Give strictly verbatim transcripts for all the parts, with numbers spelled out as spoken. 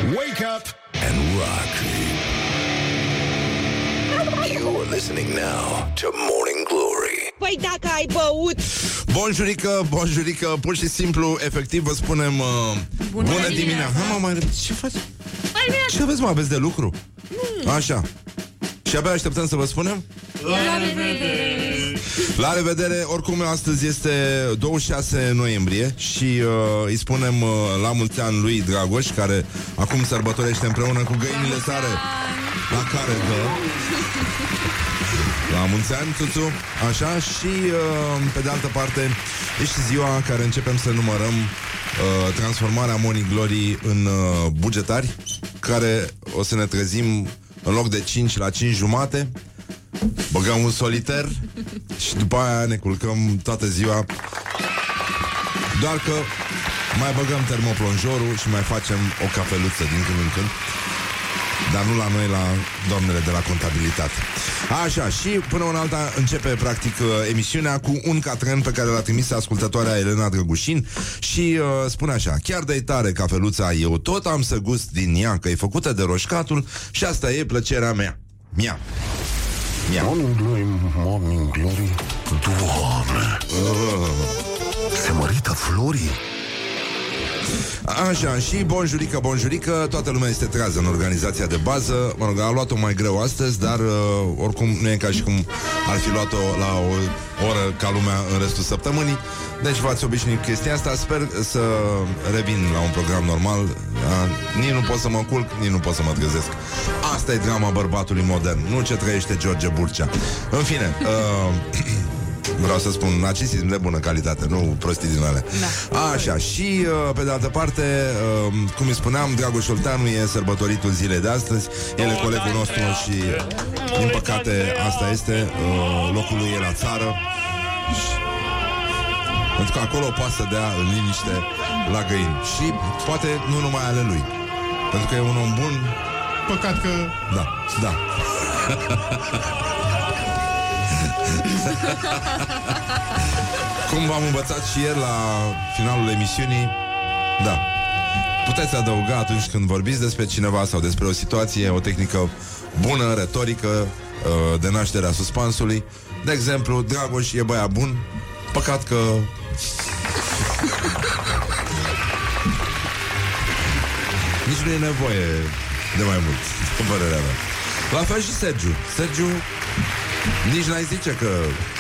Wake up and rock. You're listening now to Morning Glory. Păi dacă ai băut. Bonjurică, bonjurică, pur și simplu, efectiv vă spunem uh, bună, bună dimineața. Hai mă, mai ce faci? Ce aveți, mă, aveți de lucru? Mm. Așa. Și abia așteptăm să vă spunem? La revedere! La revedere! Oricum, astăzi este douăzeci și șase noiembrie și uh, îi spunem uh, la mulți ani lui Dragoș, care acum sărbătorește împreună cu găinile sare. La care dă? La mulți ani, Tuțu. Așa, și uh, pe de altă parte e și ziua care începem să numărăm uh, transformarea Morning Glory în uh, bugetari, care o să ne trezim în loc de cinci la cinci jumate, băgăm un soliter și după aia ne culcăm toată ziua. Doar că mai băgăm termoplonjorul și mai facem o cafeluță din când în când. Dar nu la noi, la doamnele de la contabilitate. Așa, și până în alta începe practic emisiunea cu un catren pe care l-a trimis ascultătoarea Elena Drăgușin. Și uh, spune așa: chiar de-i tare cafeluța, eu tot am să gust din ea, că e făcută de roșcatul și asta e plăcerea mea. Mia. Mia. Morning Glory, Morning Glory. Doamne, uh. se mărită florii. Așa, și bonjurică, bonjurică, toată lumea este trează în organizația de bază. Mă rog, a luat-o mai greu astăzi, dar uh, oricum nu e ca și cum ar fi luat-o la o oră ca lumea în restul săptămânii. Deci v-ați obișnuit cu chestia asta. Sper să revin la un program normal. Da? Nici nu pot să mă culc, nici nu pot să mă trezesc. Asta e drama bărbatului modern, nu ce trăiește George Burcea. În fine, uh, vreau să spun narcisism de bună calitate, nu prostii din alea. Da. Așa, și pe de altă parte, cum îi spuneam, Dragoș Olteanu e sărbătoritul zilei de astăzi. El e colegul nostru și, din păcate, asta este, locul lui e la țară. Pentru că acolo poate să dea în liniște la găini. Și poate nu numai ale lui, pentru că e un om bun. Păcat că... Da, da. Cum v-am învățat și ieri la finalul emisiunii, da, puteți adăuga atunci când vorbiți despre cineva sau despre o situație, o tehnică bună, retorică, de nașterea suspansului. De exemplu, Dragoș e băiat bun, păcat că... nici nu e nevoie de mai mult, în părerea mea. La fel și Sergiu. Sergiu nici n-ai zice că...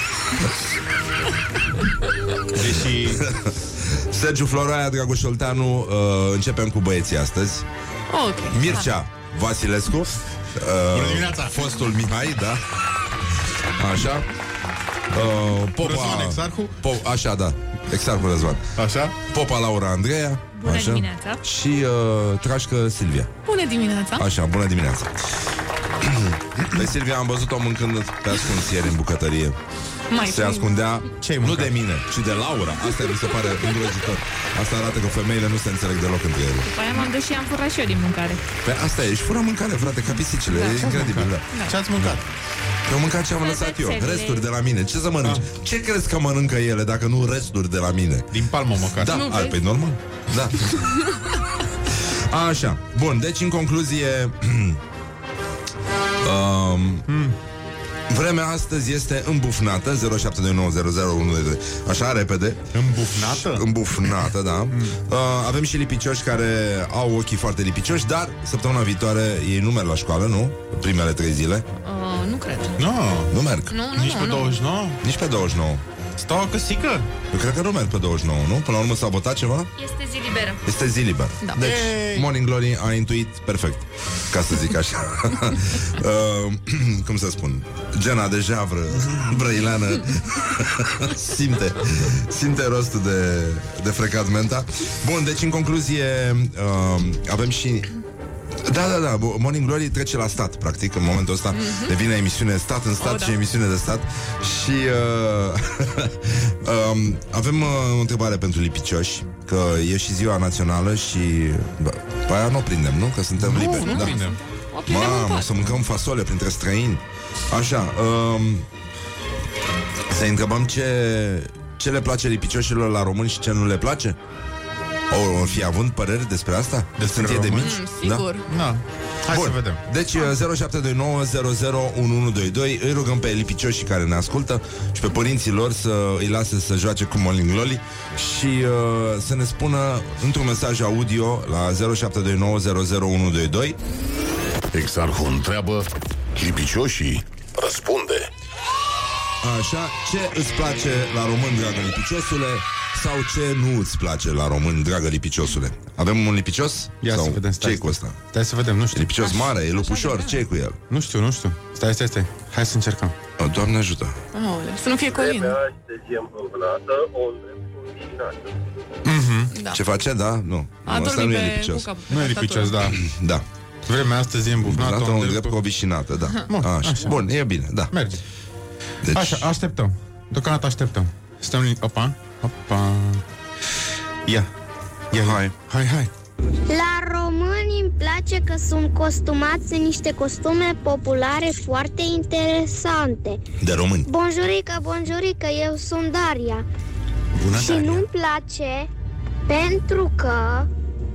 Deși... Sergiu Floraia, Dragoș Olteanu, uh, începem cu băieții astăzi. Okay. Mircea Vasilescu, uh, bună dimineața. Fostul Mihai, da. Așa. uh, Popa Răzvan Exarhu. po- Așa, da, Exarhu Răzvan. Așa. Popa Laura Andreea. Bună așa. dimineața. Și uh, Trașcă Silvia. Bună dimineața. Așa, bună dimineața. Pe Silvia am văzut-o mâncând pe ascuns ieri în bucătărie. Mai se ascundea, Ce-ai nu mâncat? de mine, ci de Laura. Asta mi se pare îngrozitor. Asta arată că femeile nu se înțeleg deloc între ele. După aia m-am dus și am furat și eu din mâncare. Pe asta e, și fură mâncare, frate, ca pisicile. Da, E incredibil, da. Da. Ce ați mâncat? Eu am mâncat ce am lăsat eu, Rățele. resturi de la mine. Ce să mănânci? Ah. Ce crezi că mănâncă ele dacă nu resturi de la mine? Din palmă măcar. Da, Nu ar, vezi? pe normal. Da. Așa. Bun, deci în concluzie um, hmm. vremea astăzi este îmbufnată. Zero șapte doi nouă zero zero unu doi doi. Așa, repede. Îmbufnată? Îmbufnată, da. Hmm. uh, Avem și lipicioși care au ochii foarte lipicioși, dar săptămâna viitoare ei nu merg la școală, nu? Primele trei zile. Uh, nu cred. Nu, Nu merg. Nu, nu, nici pe nu. douăzeci și nouă. Nici pe douăzeci și nouă. Stau acăsică. Eu cred că nu merg pe douăzeci și nouă, nu? Până la urmă s-a votat ceva? Este zi liberă. Este zi liber. Da. Deci, Yay! Morning Glory a intuit perfect, ca să zic așa. uh, cum să spun? Gena de javră brăileană simte simte rostul de, de frecat menta. Bun, deci în concluzie uh, avem și... Da, da, da, Morning Glory trece la stat, practic, în momentul ăsta mm-hmm. devine emisiune stat în stat oh, da. și emisiune de stat. Și uh, um, avem uh, o întrebare pentru lipicioși, că e și ziua națională și bă, pe aia nu o prindem, nu? Că suntem Nu, liberi. nu da. prindem. O prindem în Mamă, pat. să mâncăm fasole printre străini. Așa, um, să întrebăm ce, ce le place lipicioșilor la români și ce nu le place? O, o fi având păreri despre asta? Despre Sunt ei de români? mici? Mm, sigur. Da. Hai Bun. să vedem. Deci zero șapte doi nouă zero zero unu unu doi doi. Îi rugăm pe lipicioșii care ne ascultă și pe părinții lor să îi lase să joace cu Morning Glory și uh, să ne spună într-un mesaj audio la zero șapte doi nouă zero zero unu doi doi. Exarhul întreabă, lipicioșii răspunde. Așa, ce îți place la român, dragă lipiciosule, sau ce nu îți place la român, dragă lipiciosule? Avem un lipicios? Ia sau să vedem, stai, ce-i cu ăsta? Stai să vedem, nu E știu. lipicios mare, e lupușor, ce-i cu el? Nu știu, nu știu. Stai, stai, stai. Hai să încercăm. O, Doamne ajută. Aoleu, să nu fie Călin. Da. Ce face? Da? Nu. A nu, ăsta dormit nu e pe lipicios. cu capul pe Nu e tastatură. lipicios, da. Da. Vremea astăzi e îmbufnată. Dată un unde- drept cu o vișinată, da. Bun, Așa. așa. Bun, e bine, da. Merge. Deci, Așa, așteptăm. Deocamdată așteptăm. Stăm lin... Opa, opa. Ia. Ia, hai. Hai, hai. La români îmi place că sunt costumați în niște costume populare foarte interesante. de români. Bonjurică, bonjurică, eu sunt Daria. Bună, Și Daria. nu-mi place pentru că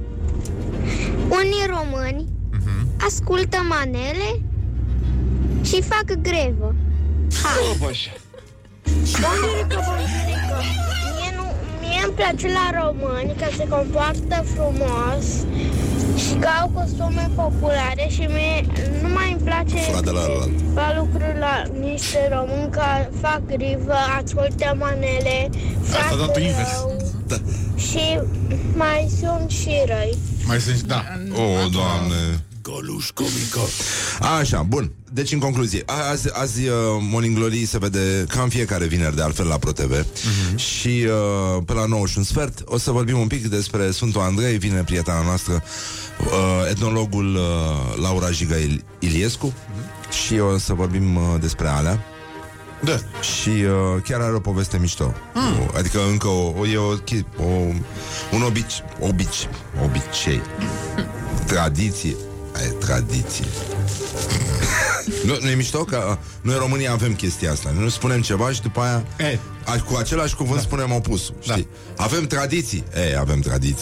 unii români ascultă manele și fac grevă. Hai. Bonjurică, bonjurică. Mie, nu, mie îmi place la români că se comportă frumos și că au costume populare și mie nu mai îmi place Fura de la ala. la lucruri la niște români că fac grivă, ascultă manele, fac dat tu invers. rău Da. și mai sunt și răi. Mai sunt, da. O, Doamne. Goluș comică. Așa, bun. Deci, în concluzie, a- azi, azi uh, Morning Glory se vede ca în fiecare vineri, de altfel, la ProTV. Uh-huh. Și uh, pe la nouă și un sfert o să vorbim un pic despre Sfântul Andrei. Vine prietena noastră, uh, etnologul uh, Laura Jiga Il- Iliescu. Uh-huh. Și o să vorbim uh, despre alea. Da. Și uh, chiar are o poveste mișto. mm. Adică încă o, o, e o, o, un obici, obici, obicei, tradiție. E tradiție. Nu, nu e mișto că uh, noi românii avem chestia asta. Noi spunem ceva și după aia E. a, cu același cuvânt da. spunem opusul, știi? Da. Avem tradiții. E, avem tradiții.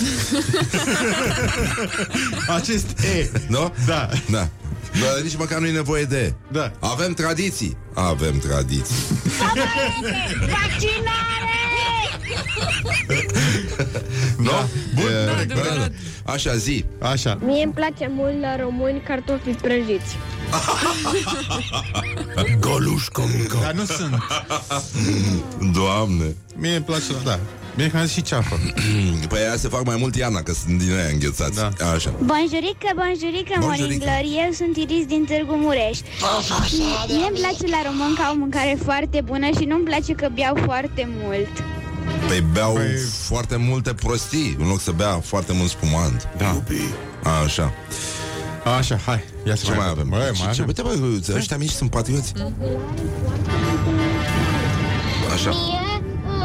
Acest e. Nu? Da. Da. Dar nici măcar nu e nevoie de. Da. Avem tradiții. Avem tradiții. Vaccinare! Nu? Da. Bun. E, Da, corect, adevărat. așa, zi. Așa. Mie îmi place mult la români cartofi prăjiți. Goluș comică. Dar nu sunt. Doamne. Mie îmi place, da. Mie mi-a zis și ceapă. Păi aia se fac mai mult iarna, că sunt din aia înghețați. Da. Așa. Bonjurică, bonjurică, Bonjurică. Morning Glory, eu sunt Iris din Târgu Mureș. Și mie îmi place la român că au mâncare foarte bună și nu-mi place că beau foarte mult. Păi beau Păi- foarte multe prostii, în loc să bea foarte mult spumant. Da. Așa. Așa, hai. Ia să Ce mai avem? Băi, Ce- mai ce- avem. Uite, bă, ăștia mici sunt patrioți. Așa. Mie,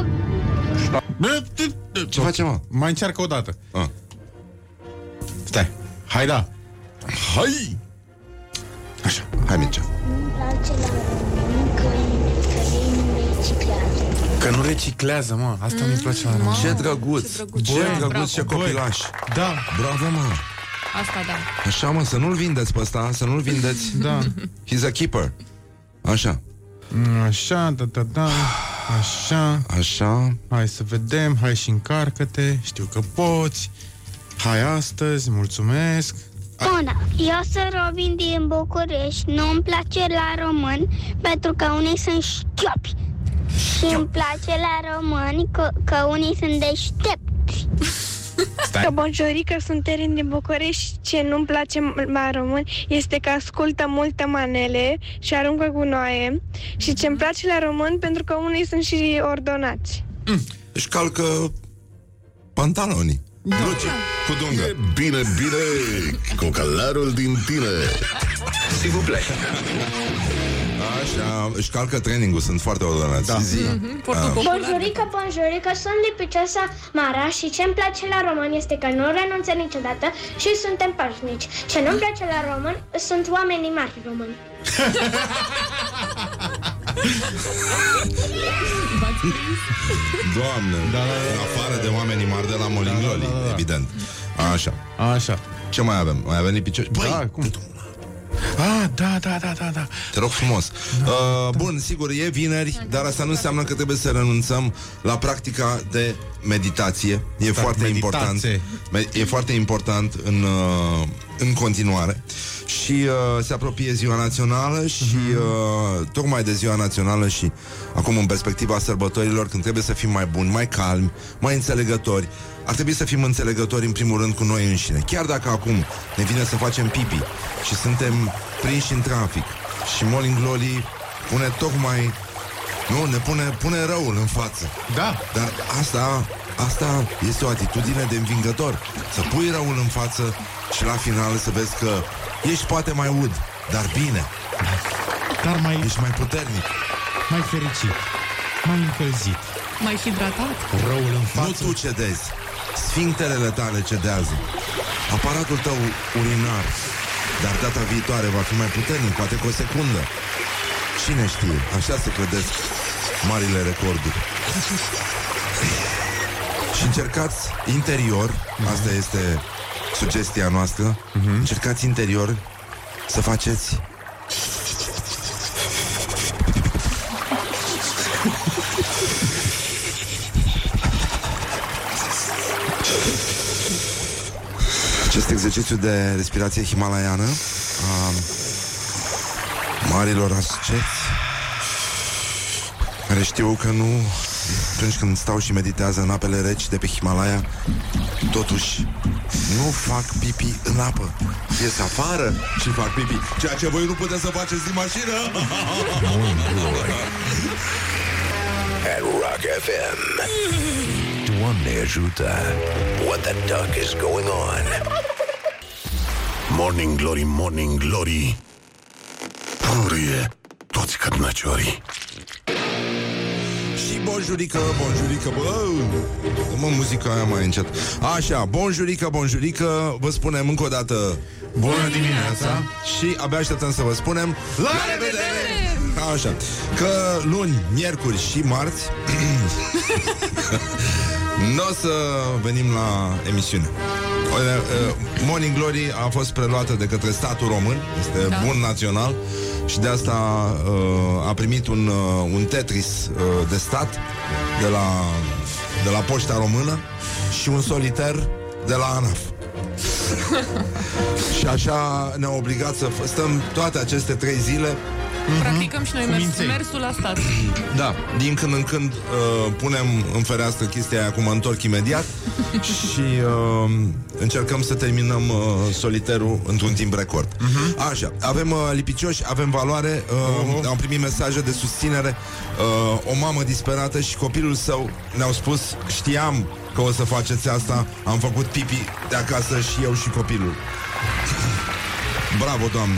Ce face, mă? Mai încearcă o dată. Ah. Stai. Hai, da. Hai. Așa. Hai, Mircea. îmi place la român că, că ei nu reciclează. Că nu reciclează, mă. Asta mi-e place la român. Ce drăguț. ce drăguț. Ce Băi, drăguț, bravo. ce copilaș. Da. Bravo, mă. Asta da. Așa, mă, să nu-l vindeți pe ăsta, să nu-l vindeți. Da. He's a keeper. Așa. Așa, da, da, da. Așa. Așa. Hai să vedem. Hai și încarcă-te. Știu că poți. Hai astăzi. Mulțumesc. Bună, eu sunt Robin din București. Nu îmi place la român pentru că unii sunt șchiopi. Și îmi place la români că, că unii sunt deștepți. Stai. Că bonjurică, sunt Erin din București. Ce nu-mi place la români este că ascultă multe manele și aruncă gunoaie. Și ce-mi place la români pentru că unii sunt și ordonați. Își calcă pantalonii. Blugi cu dungă. Bine, bine, cocalarul din tine. S'il vous plaît. Așa, își calcă training-ul, sunt foarte ordonați. Da. Zi. Portul popular. Bonjurică, bonjurică, sunt lipicioasa Mara și ce-mi place la români este că nu renunță niciodată și suntem pașnici. Ce nu-mi place la români sunt oamenii mari români. Doamne, da, da, da, în afară de oamenii mari de la Morning Glory, da, da, da, da. Evident. Așa. Așa. Ce mai avem? Mai avem lipicioși? Băi, da, cum? Ah, da, da, da, da, da. Te rog frumos. Da, uh, da. Bun, sigur, e vineri, dar asta nu înseamnă că trebuie să renunțăm la practica de meditație. E da, foarte meditație. important. E foarte important în, uh, în continuare. Și uh, se apropie ziua națională și uh, tocmai de ziua națională și acum în perspectiva sărbătorilor, când trebuie să fim mai buni, mai calmi, mai înțelegători, ar trebui să fim înțelegători în primul rând cu noi înșine. Chiar dacă acum ne vine să facem pipi și suntem prinși în trafic și Morning Glory pune tocmai, nu, ne pune, pune răul în față. Da. Dar asta, asta este o atitudine de învingător. Să pui răul în față și la final să vezi că ești poate mai ud, dar bine. Dar mai... Ești mai puternic, mai fericit, mai încălzit, mai hidratat. Răul în față. Nu tu cedezi, sfincterele tale cedează. Aparatul tău urinar, dar data viitoare va fi mai puternic, poate cu o secundă. Cine știe, așa se clădesc marile recorduri. Și încercați interior, asta este sugestia noastră, uh-huh. Încercați interior să faceți acest exercițiu de respirație himalaiană a marilor asceți care știu că nu, atunci când stau și meditează în apele reci de pe Himalaya, totuși nu fac pipi în apă. Ies afară și fac pipi, ceea ce voi nu puteți să faceți din mașină. At Rock F M. Doamne ajută. What the duck is going on? Morning Glory, Morning Glory. Purie toți cărnăciorii. Și bonjurică, bonjurică, bă, mă, muzica aia mai încet. Așa, bonjurică, bonjurică, vă spunem încă o dată bună dimineața și abia așteptăm să vă spunem la revedere! Așa, că luni, miercuri și marți nu o să venim la emisiune. Morning Glory a fost preluată de către statul român, este da. bun național. Și de asta uh, a primit un, uh, un Tetris uh, de stat de la, de la Poșta Română și un soliter de la ANAF. Și așa ne-a obligat să f- stăm toate aceste trei zile. Practicăm și noi mers, mersul la stat. Da, din când în când uh, punem în fereastră chestia aia, cum mă întorc imediat. Și uh, încercăm să terminăm uh, soliterul într-un timp record. uh-huh. Așa, avem uh, lipicioși, avem valoare, uh, uh-huh. Am primit mesaje de susținere, uh, o mamă disperată și copilul său ne-au spus: știam că o să faceți asta, am făcut pipi de acasă și eu și copilul. Bravo, doamnă!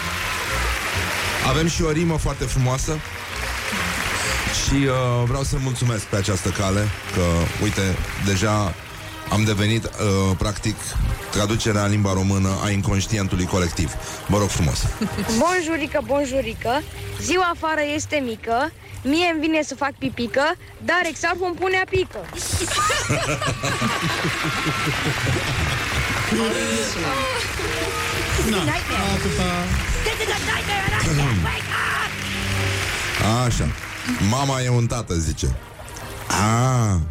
Avem și o rimă foarte frumoasă și uh, vreau să mulțumesc pe această cale că, uite, deja am devenit, uh, practic, traducerea în limba română a inconștientului colectiv. Vă rog frumos. Bonjurică, bonjurică, ziua afară este mică, mie îmi vine să fac pipică, dar exarhul îmi pune a pică. Așa. Mama e un tată, zice. A.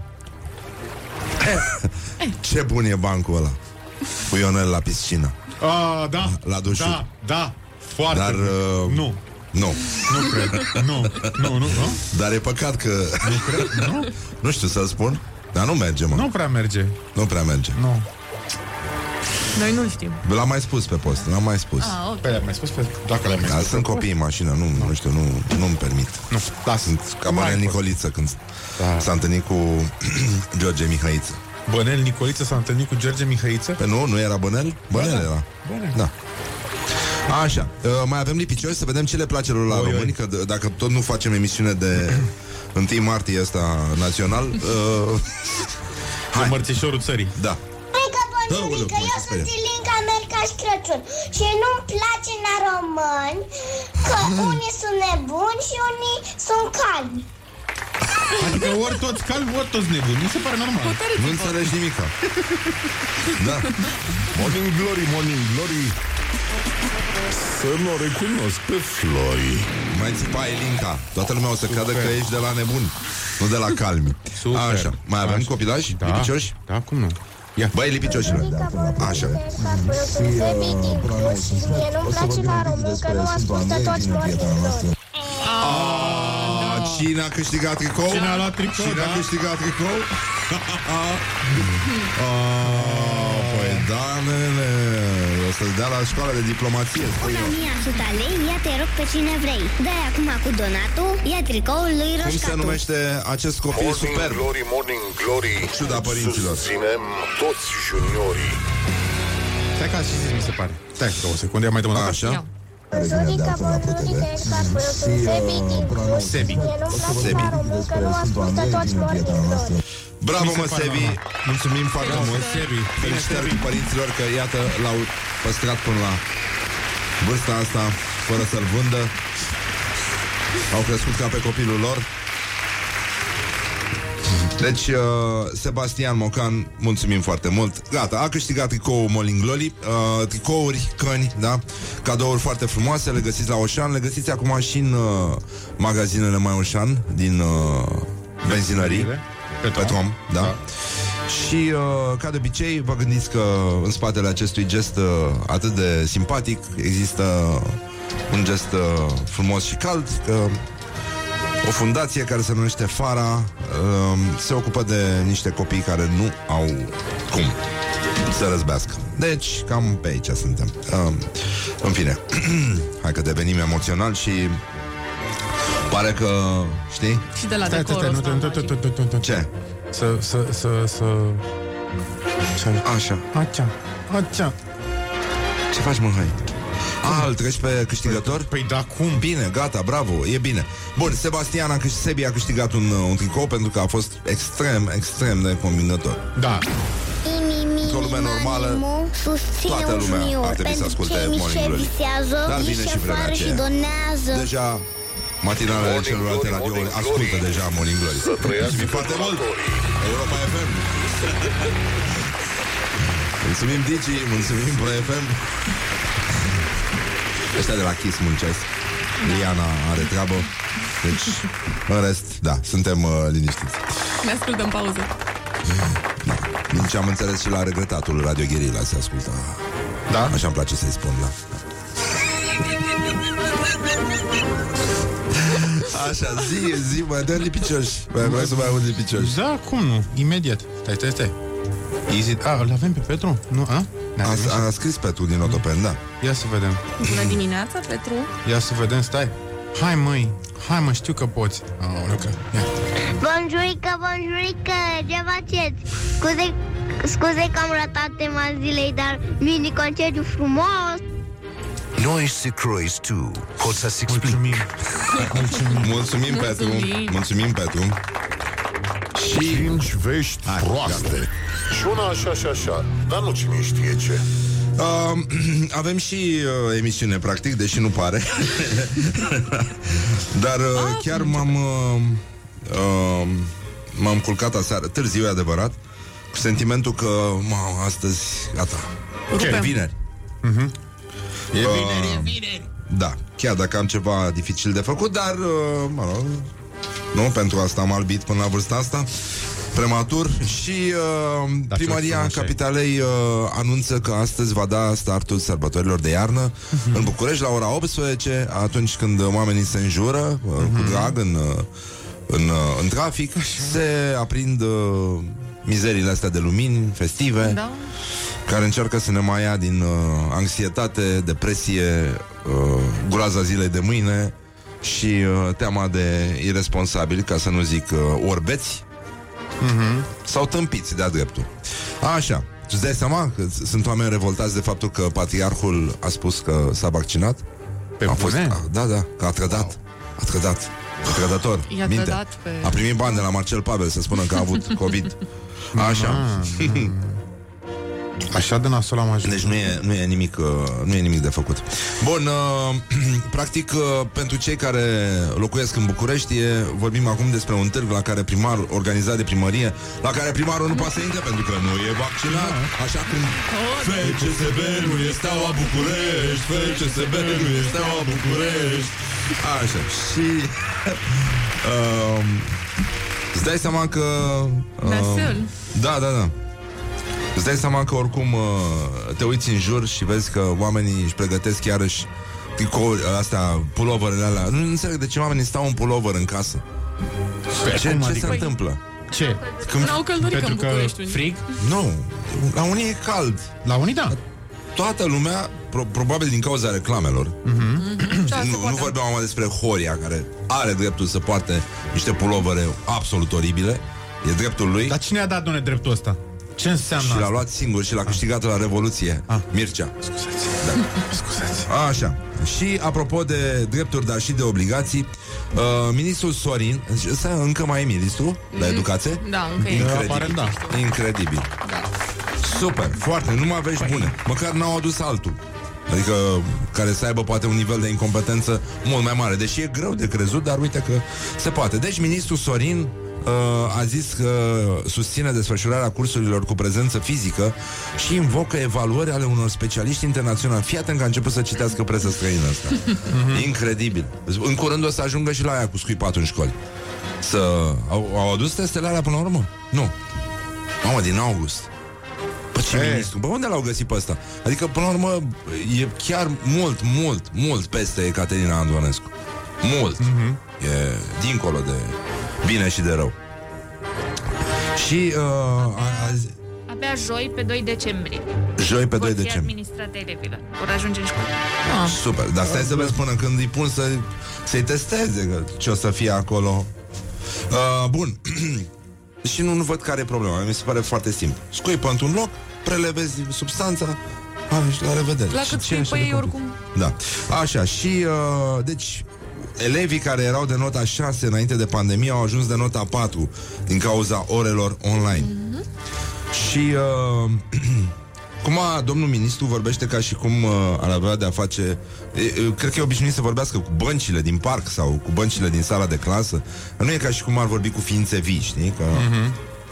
Ce bun e bancul ăla cu Ionel la piscină. A, da. La dușul. Da, da. Foarte. Dar uh, nu. Nu. Nu cred. Nu. Nu, nu, nu. Dar e păcat că nu cred. Nu. Nu știu să spun, dar nu merge, mă. Nu prea merge. Nu prea merge. Nu. Noi nu știm. L-am mai spus pe post, l-am mai spus. Ah, okay. Păi, le-am mai spus pe... Dacă le-am mai Dar spus sunt copii în mașină, nu, nu știu, nu, nu-mi permit. Nu, da, sunt ca Bănel Nicoliță când da. s-a întâlnit cu George Mihăiță. Bănel Nicoliță s-a întâlnit cu George Mihăiță? Pe nu, nu era Bănel? Bănel da, era. Bănel. Da. Așa, uh, mai avem lipicioși, să vedem ce le place lor la oi, români, oi. Că d- dacă tot nu facem emisiune de întâi martie ăsta național, uh, hai. Mărțișorul țării. Da. Măică, Bonjurică, eu sunt Ilinca Mercaș Crăciun și nu-mi place la români că unii sunt nebuni și unii sunt calmi. Adică ori toți calmi, ori toți nebuni. Mi se pare normal. Nu înțelegi nimica. Da. Morning Glory, Morning Glory, să nu o recunosc pe Flori. Mai țipa Elinca. Toată lumea o să creadă că ești de la nebuni, nu de la calmi. Super. Așa, mai avem Așa. copilași? Da. Lipicioși? Da, cum nu? Ia. Băi, lipicioșilor. Așa. Mie nu-mi place la român că nu ascultă toți Morning Glory. Cine a câștigat tricou? Cine a luat tricou, Cine da? a câștigat tricou? Păi da, nene. O să-l dea la școala de diplomație. Una mie sută lei, ia te rog pe cine vrei. Dai acum cu donatul, ia tricoul lui Cum Roșcatu. se numește acest copil Morning superb? Glory, Morning Glory, Ciuda părinților. susținem toți juniorii. Stai că așa zis, mi se pare. Stai, două secunde, mai dăm o dată. Așa. Bonjurică, bonjurică, ești capul, eu sunt Sebi din Cluj. Sebi. Mie nu-mi place la român că nu ascultă toți Morning Glory. Bravo, Mi se mă, pare Sebi. normal. Mulțumim foarte Bravo, mult. Sebi. Felicitări părinților că, iată, l-au păstrat până la vârsta asta, fără să-l vândă. Au crescut ca pe copilul lor. Deci, uh, Sebastian Mocan, mulțumim foarte mult. Gata, a câștigat tricoul Morning Glory. uh, Tricouri, căni, da? Cadouri foarte frumoase, le găsiți la Oșan. Le găsiți acum și în uh, magazinele Mai Oșan din uh, benzinării Petrom. Petrom, da, da. Și, uh, ca de obicei, vă gândiți că în spatele acestui gest uh, atât de simpatic există un gest uh, frumos și cald, că o fundație care se numește Fara uh, se ocupă de niște copii care nu au cum să răzbească. Deci, cam pe aici suntem. Uh, în fine, hai că devenim emoțional și pare că, știi? Și de la Stai, stai, decorul stai, nu, ăsta. tu, tu, tu, tu, tu, tu. Ce? Să, să, să, să... Ce? Așa. Acea, acea. Ce faci, mă, hai? A, îl treci pe câștigător? Păi da, cum? Bine, gata, bravo, e bine. Bun, Sebastian a câștigat, Sebi a câștigat un, un tricou pentru că a fost extrem, extrem de convingător. Da. Într-o lume normală, toată lumea ar trebui să asculte Morning Glory. Dar vine și vremea aceea. Deja matinalele celorlalte radiouri ascultă deja Morning Glory. Mulțumim foarte mult, Europa F M. Mulțumim Digi, mulțumim Pro F M. Ăștia de la Kiss muncesc. Liana are treabă. Deci, în rest, da, suntem uh, liniștiți. Ne ascultăm pauză. Da. Din ce am înțeles și la regretatul Radio Guerilla se ascultă. Da? Așa îmi place să-i spun, da. Așa, zi, zi, mai dă lipicioși. Mai vreau să mai aud lipicioși. Da, cum nu? Imediat. Stai, stai, stai. Easy. A, îl avem pe Petru? Nu, a? A, a scris Petru din Otopen, da. Ia să vedem. Bună dimineața, Petru. Ia să vedem, stai. Hai, măi. Hai, mă, știu că poți. Aoleu, că... Ia. Bonjurică, bonjurică, ce faceți? Scuze, scuze că am ratat tema zilei, dar mini concediu frumos. Noi se croiți tu, pot să-ți explic. Mulțumim. Mulțumim. Mulțumim, Petru. Mulțumim. Mulțumim, Petru. Și... Cinci vești Hai, proaste. gata. Și una așa și așa, dar nu cine știe ce. Uh, avem și uh, emisiune, practic, deși nu pare. Dar uh, chiar m-am uh, uh, m-am culcat aseară, târziu, e adevărat, cu sentimentul că mă, astăzi, gata, Rupem. e vineri. Uh-huh. E Uh, vineri, e vineri. Da, chiar dacă am ceva dificil de făcut, dar uh, mă rog, nu, pentru asta am albit până la vârsta asta, prematur. Și uh, Da, Primăria ce Capitalei uh, anunță că astăzi va da startul sărbătorilor de iarnă uh-huh. în București la ora optsprezece, atunci când oamenii se înjură uh, uh-huh. cu drag în, uh, în, uh, în trafic. Așa. Se aprind uh, mizeriile astea de lumini festive, Da. care încearcă să ne mai ia din uh, anxietate, depresie, uh, groaza zilei de mâine și uh, teama de irresponsabili, ca să nu zic uh, orbeți uh-huh. sau tâmpiți de-a dreptul. Așa, îți dai seama că sunt oameni revoltați de faptul că patriarhul a spus că s-a vaccinat? Pe a fost, bune? a, Da, da, că a trădat. Wow. A trădat. A trădător. I-a Minte. trădat pe... A primit bani de la Marcel Pavel să spună că a avut COVID. Așa. Așa de nasol am ajuns. Deci nu e, nu e, nimic, uh, nu e nimic de făcut. Bun, uh, practic, uh, pentru cei care locuiesc în București, e, vorbim acum despre un târg la care primar, organizat de primărie, la care primarul nu poate să intre pentru că nu e vaccinat. Așa cum F C S B nu e Steaua București, F C S B nu e Steaua București. Așa, și uh, îți dai seama că uh, Nasol. Da, da, da. Îți dai seama că oricum uh, te uiți în jur și vezi că oamenii își pregătesc iarăși tricouri, astea, pulloverele alea. Nu înțeleg de ce oamenii stau în pullover în casă. Ce, ce adică? se întâmplă? Ce? Când n-au căldurică în București. Frig? Nu, la unii e cald. La unii da. Toată lumea, pro- probabil din cauza reclamelor. Mm-hmm. Nu, nu vorbeam acum despre Horia, care are dreptul să poarte niște pullovere absolut oribile. E dreptul lui. Dar cine a dat, doamne, dreptul ăsta? Ce înseamnă Și asta? l-a luat singur și l-a câștigat la Revoluție. Ah. Mircea. Scuzați. Da. Scuzați. Așa. Și apropo de drepturi, dar și de obligații, uh, ministrul Sorin, ăsta încă mai e ministru la educație? Da, încă e. Incredibil. Aparent, da. Incredibil. Da. Super, foarte, numai vești bune. Măcar n-au adus altul. Adică care să aibă poate un nivel de incompetență mult mai mare. Deși e greu de crezut, dar uite că se poate. Deci ministrul Sorin uh, a zis că susține desfășurarea cursurilor cu prezență fizică și invocă evaluări ale unor specialiști internaționali. Fii atent că a început să citească presă străină asta. Incredibil. În curând o să ajungă și la aia cu scuipatul în școli. Să... Au, au adus testele alea până la urmă? Nu. Mamă, din august. Bă, ce Hey. ministru? Bă, unde l-au găsit pe ăsta? Adică, până la urmă, e chiar mult, mult, mult peste Ecaterina Andonescu. Mult. Mm-hmm. E dincolo de bine și de rău. Și uh, a, azi, Abia joi, pe doi decembrie. joi pe doi Vor fi decembrie. administrate elevilor. Vor ajunge în școală. Ah. Super, dar stai să vezi până când îi pun să, să-i testeze că ce o să fie acolo. Uh, bun. Și nu, nu văd care e problema. Mi se pare foarte simplu. Scuipă într-un loc, prelevezi substanța, a, și la revedere. La Și cât ce așa scuipă de ei complicat? oricum. Da. Așa, și uh, deci elevii care erau de nota șase înainte de pandemie au ajuns de nota patru din cauza orelor online. Mm-hmm. Și uh, cum a, domnul ministru vorbește ca și cum uh, ar avea de a face e, e, cred că e obișnuit să vorbească cu băncile din parc sau cu băncile din sala de clasă. Nu e ca și cum ar vorbi cu ființe vii, știi? Că... Mm-hmm.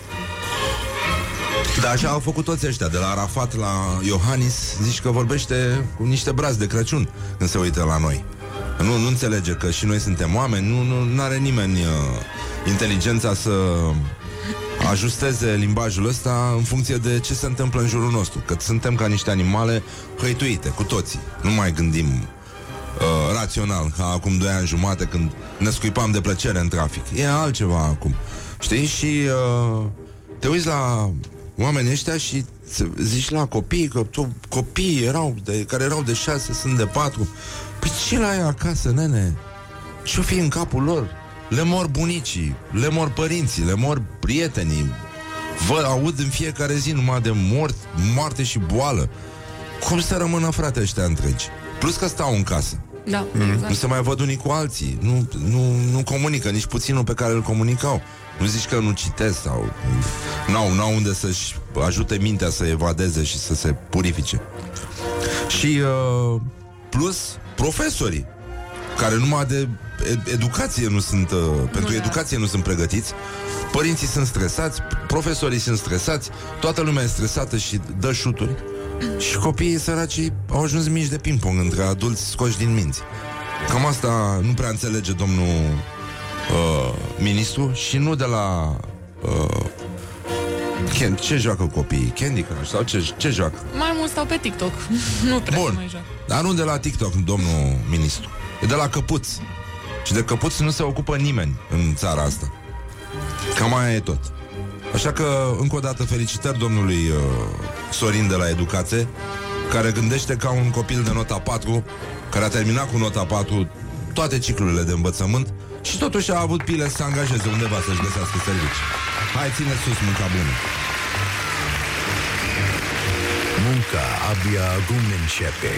Dar așa au făcut toți ăștia, de la Arafat la Iohannis. Zici că vorbește cu niște brazi de Crăciun când se uită la noi. Nu, nu înțelege că și noi suntem oameni. Nu, nu are nimeni uh, inteligența să ajusteze limbajul ăsta în funcție de ce se întâmplă în jurul nostru. Că suntem ca niște animale hăituite, cu toții. Nu mai gândim uh, rațional, ca acum doi ani jumate când ne scuipam de plăcere în trafic. E altceva acum. Știi? Și uh, te uiți la oamenii ăștia și zici la copii că tu, copiii erau de, care erau de șase sunt de patru. Păi ce la ea acasă, nene? Ce-o fi în capul lor? Le mor bunicii, le mor părinții, le mor prietenii. Vă aud în fiecare zi numai de mort, moarte și boală. Cum să rămână, frate, ăștia întregi? Plus că stau în casă. Da, exact. Nu se mai văd unii cu alții. Nu, nu, nu comunică nici puținul pe care îl comunicau. Nu zici că nu citesc sau n-au, n-au unde să-și ajute mintea să evadeze și să se purifice. Și uh, plus profesorii care numai de educație nu sunt uh, pentru Nu, educație nu sunt pregătiți. Părinții sunt stresați, profesorii sunt stresați, toată lumea e stresată și dă șuturi. Și copiii săraci au ajuns mici de ping-pong între adulți scoși din minți. Cam asta nu prea înțelege domnul uh, ministru. Și nu de la uh, ce joacă copiii? Candy Crush sau ce, ce joacă? Mai mult stau pe TikTok. Nu prea Bun, mai joc. dar nu de la TikTok, domnul ministru. E de la căpuț. Și de căpuț nu se ocupă nimeni în țara asta. Cam aia e tot. Așa că, încă o dată, felicitări domnului uh, Sorin de la Educație, care gândește ca un copil de nota patru, care a terminat cu nota patru toate ciclurile de învățământ și totuși a avut pile să se angajeze undeva să-și găsească servicii. Hai, ține sus munca bună. Munca abia acum începe.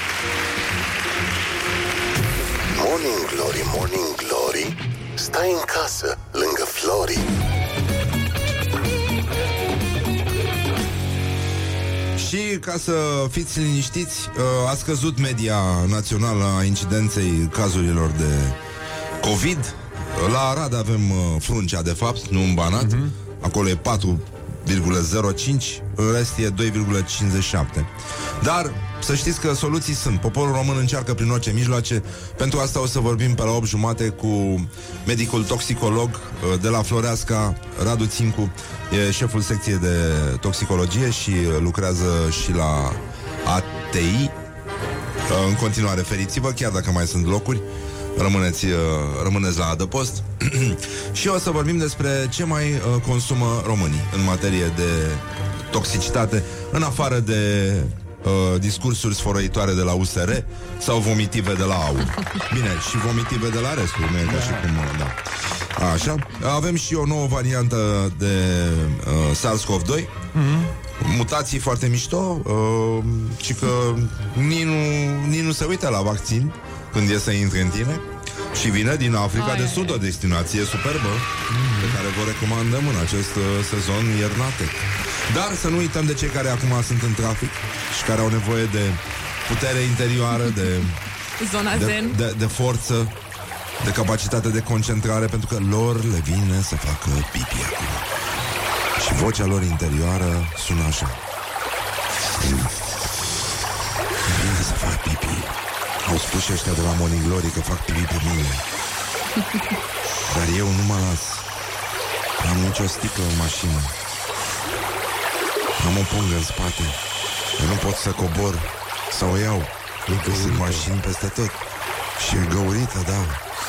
Morning Glory, Morning Glory, stai în casă lângă Flori. Și ca să fiți liniștiți, a scăzut media națională a incidenței cazurilor de COVID. La Arad avem Fruncea, de fapt, nu în Banat. uh-huh. Acolo e patru virgulă zero cinci, în rest e doi virgulă cincizeci și șapte. Dar să știți că soluții sunt. Poporul român încearcă prin orice mijloace. Pentru asta o să vorbim pe la opt jumate cu medicul toxicolog de la Floreasca, Radu Țincu. E șeful secției de toxicologie și lucrează și la A T I. În continuare, feriți-vă, chiar dacă mai sunt locuri. Rămâneți, rămâneți la adăpost. Și o să vorbim despre ce mai consumă românii în materie de toxicitate, în afară de uh, discursuri sfărăitoare de la U S R sau vomitive de la A U R. Bine, și vomitive de la restul, nu e ca și cum, da. Așa. Avem și o nouă variantă de uh, SARS-CoV doi. Mm-hmm. Mutații foarte mișto, uh, și că nici nu, nici nu se uită la vaccin când e să intre în tine. Și vine din Africa ai, de Sud, o destinație superbă, mm-hmm. pe care vă recomandăm în acest uh, sezon iernatec. Dar să nu uităm de cei care acum sunt în trafic și care au nevoie de putere interioară, de zona de, zen, de, de forță, de capacitate de concentrare, pentru că lor le vine să facă pipi acum. Și vocea lor interioară sună așa: vine să fac pipi. Au spus și ăștia de la Morning Glory că fac pipi pe mine. Dar eu nu mă las. Am nicio sticlă în mașină. Am o pungă în spate. Eu nu pot să cobor să o iau. Că sunt mașini peste tot. Și e găurită, da.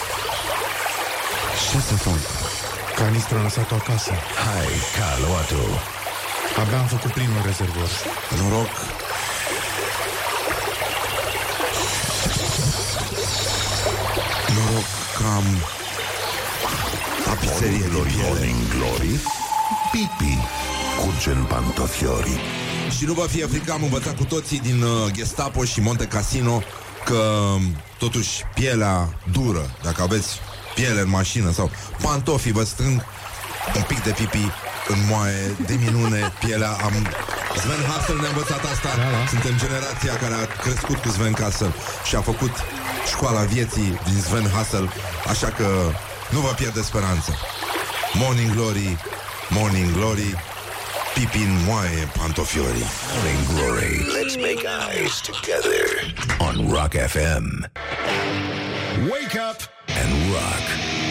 Ce să fac? Canistra a lăsat-o acasă. Hai, că a luat-o. Abia am făcut primul rezervor. Noroc. Noroc că am tapiserie de piele. Morning Glory, pipi curge în pantofiori. Și nu vă fie frică, am învățat cu toții din uh, Gestapo și Monte Cassino că totuși pielea dură. Dacă aveți piele în mașină sau pantofii vă strâng un pic de pipi în moaie, de minune, pielea. Am... Sven Hassel ne-a învățat asta. Da, da. Suntem generația care a crescut cu Sven Hassel și a făcut școala vieții din Sven Hassel. Așa că nu vă pierde speranța. Morning Glory, Morning Glory, pipi în moaie, pantofiori. Morning Glory, let's make eyes together on Rock F M. Wake up and rock.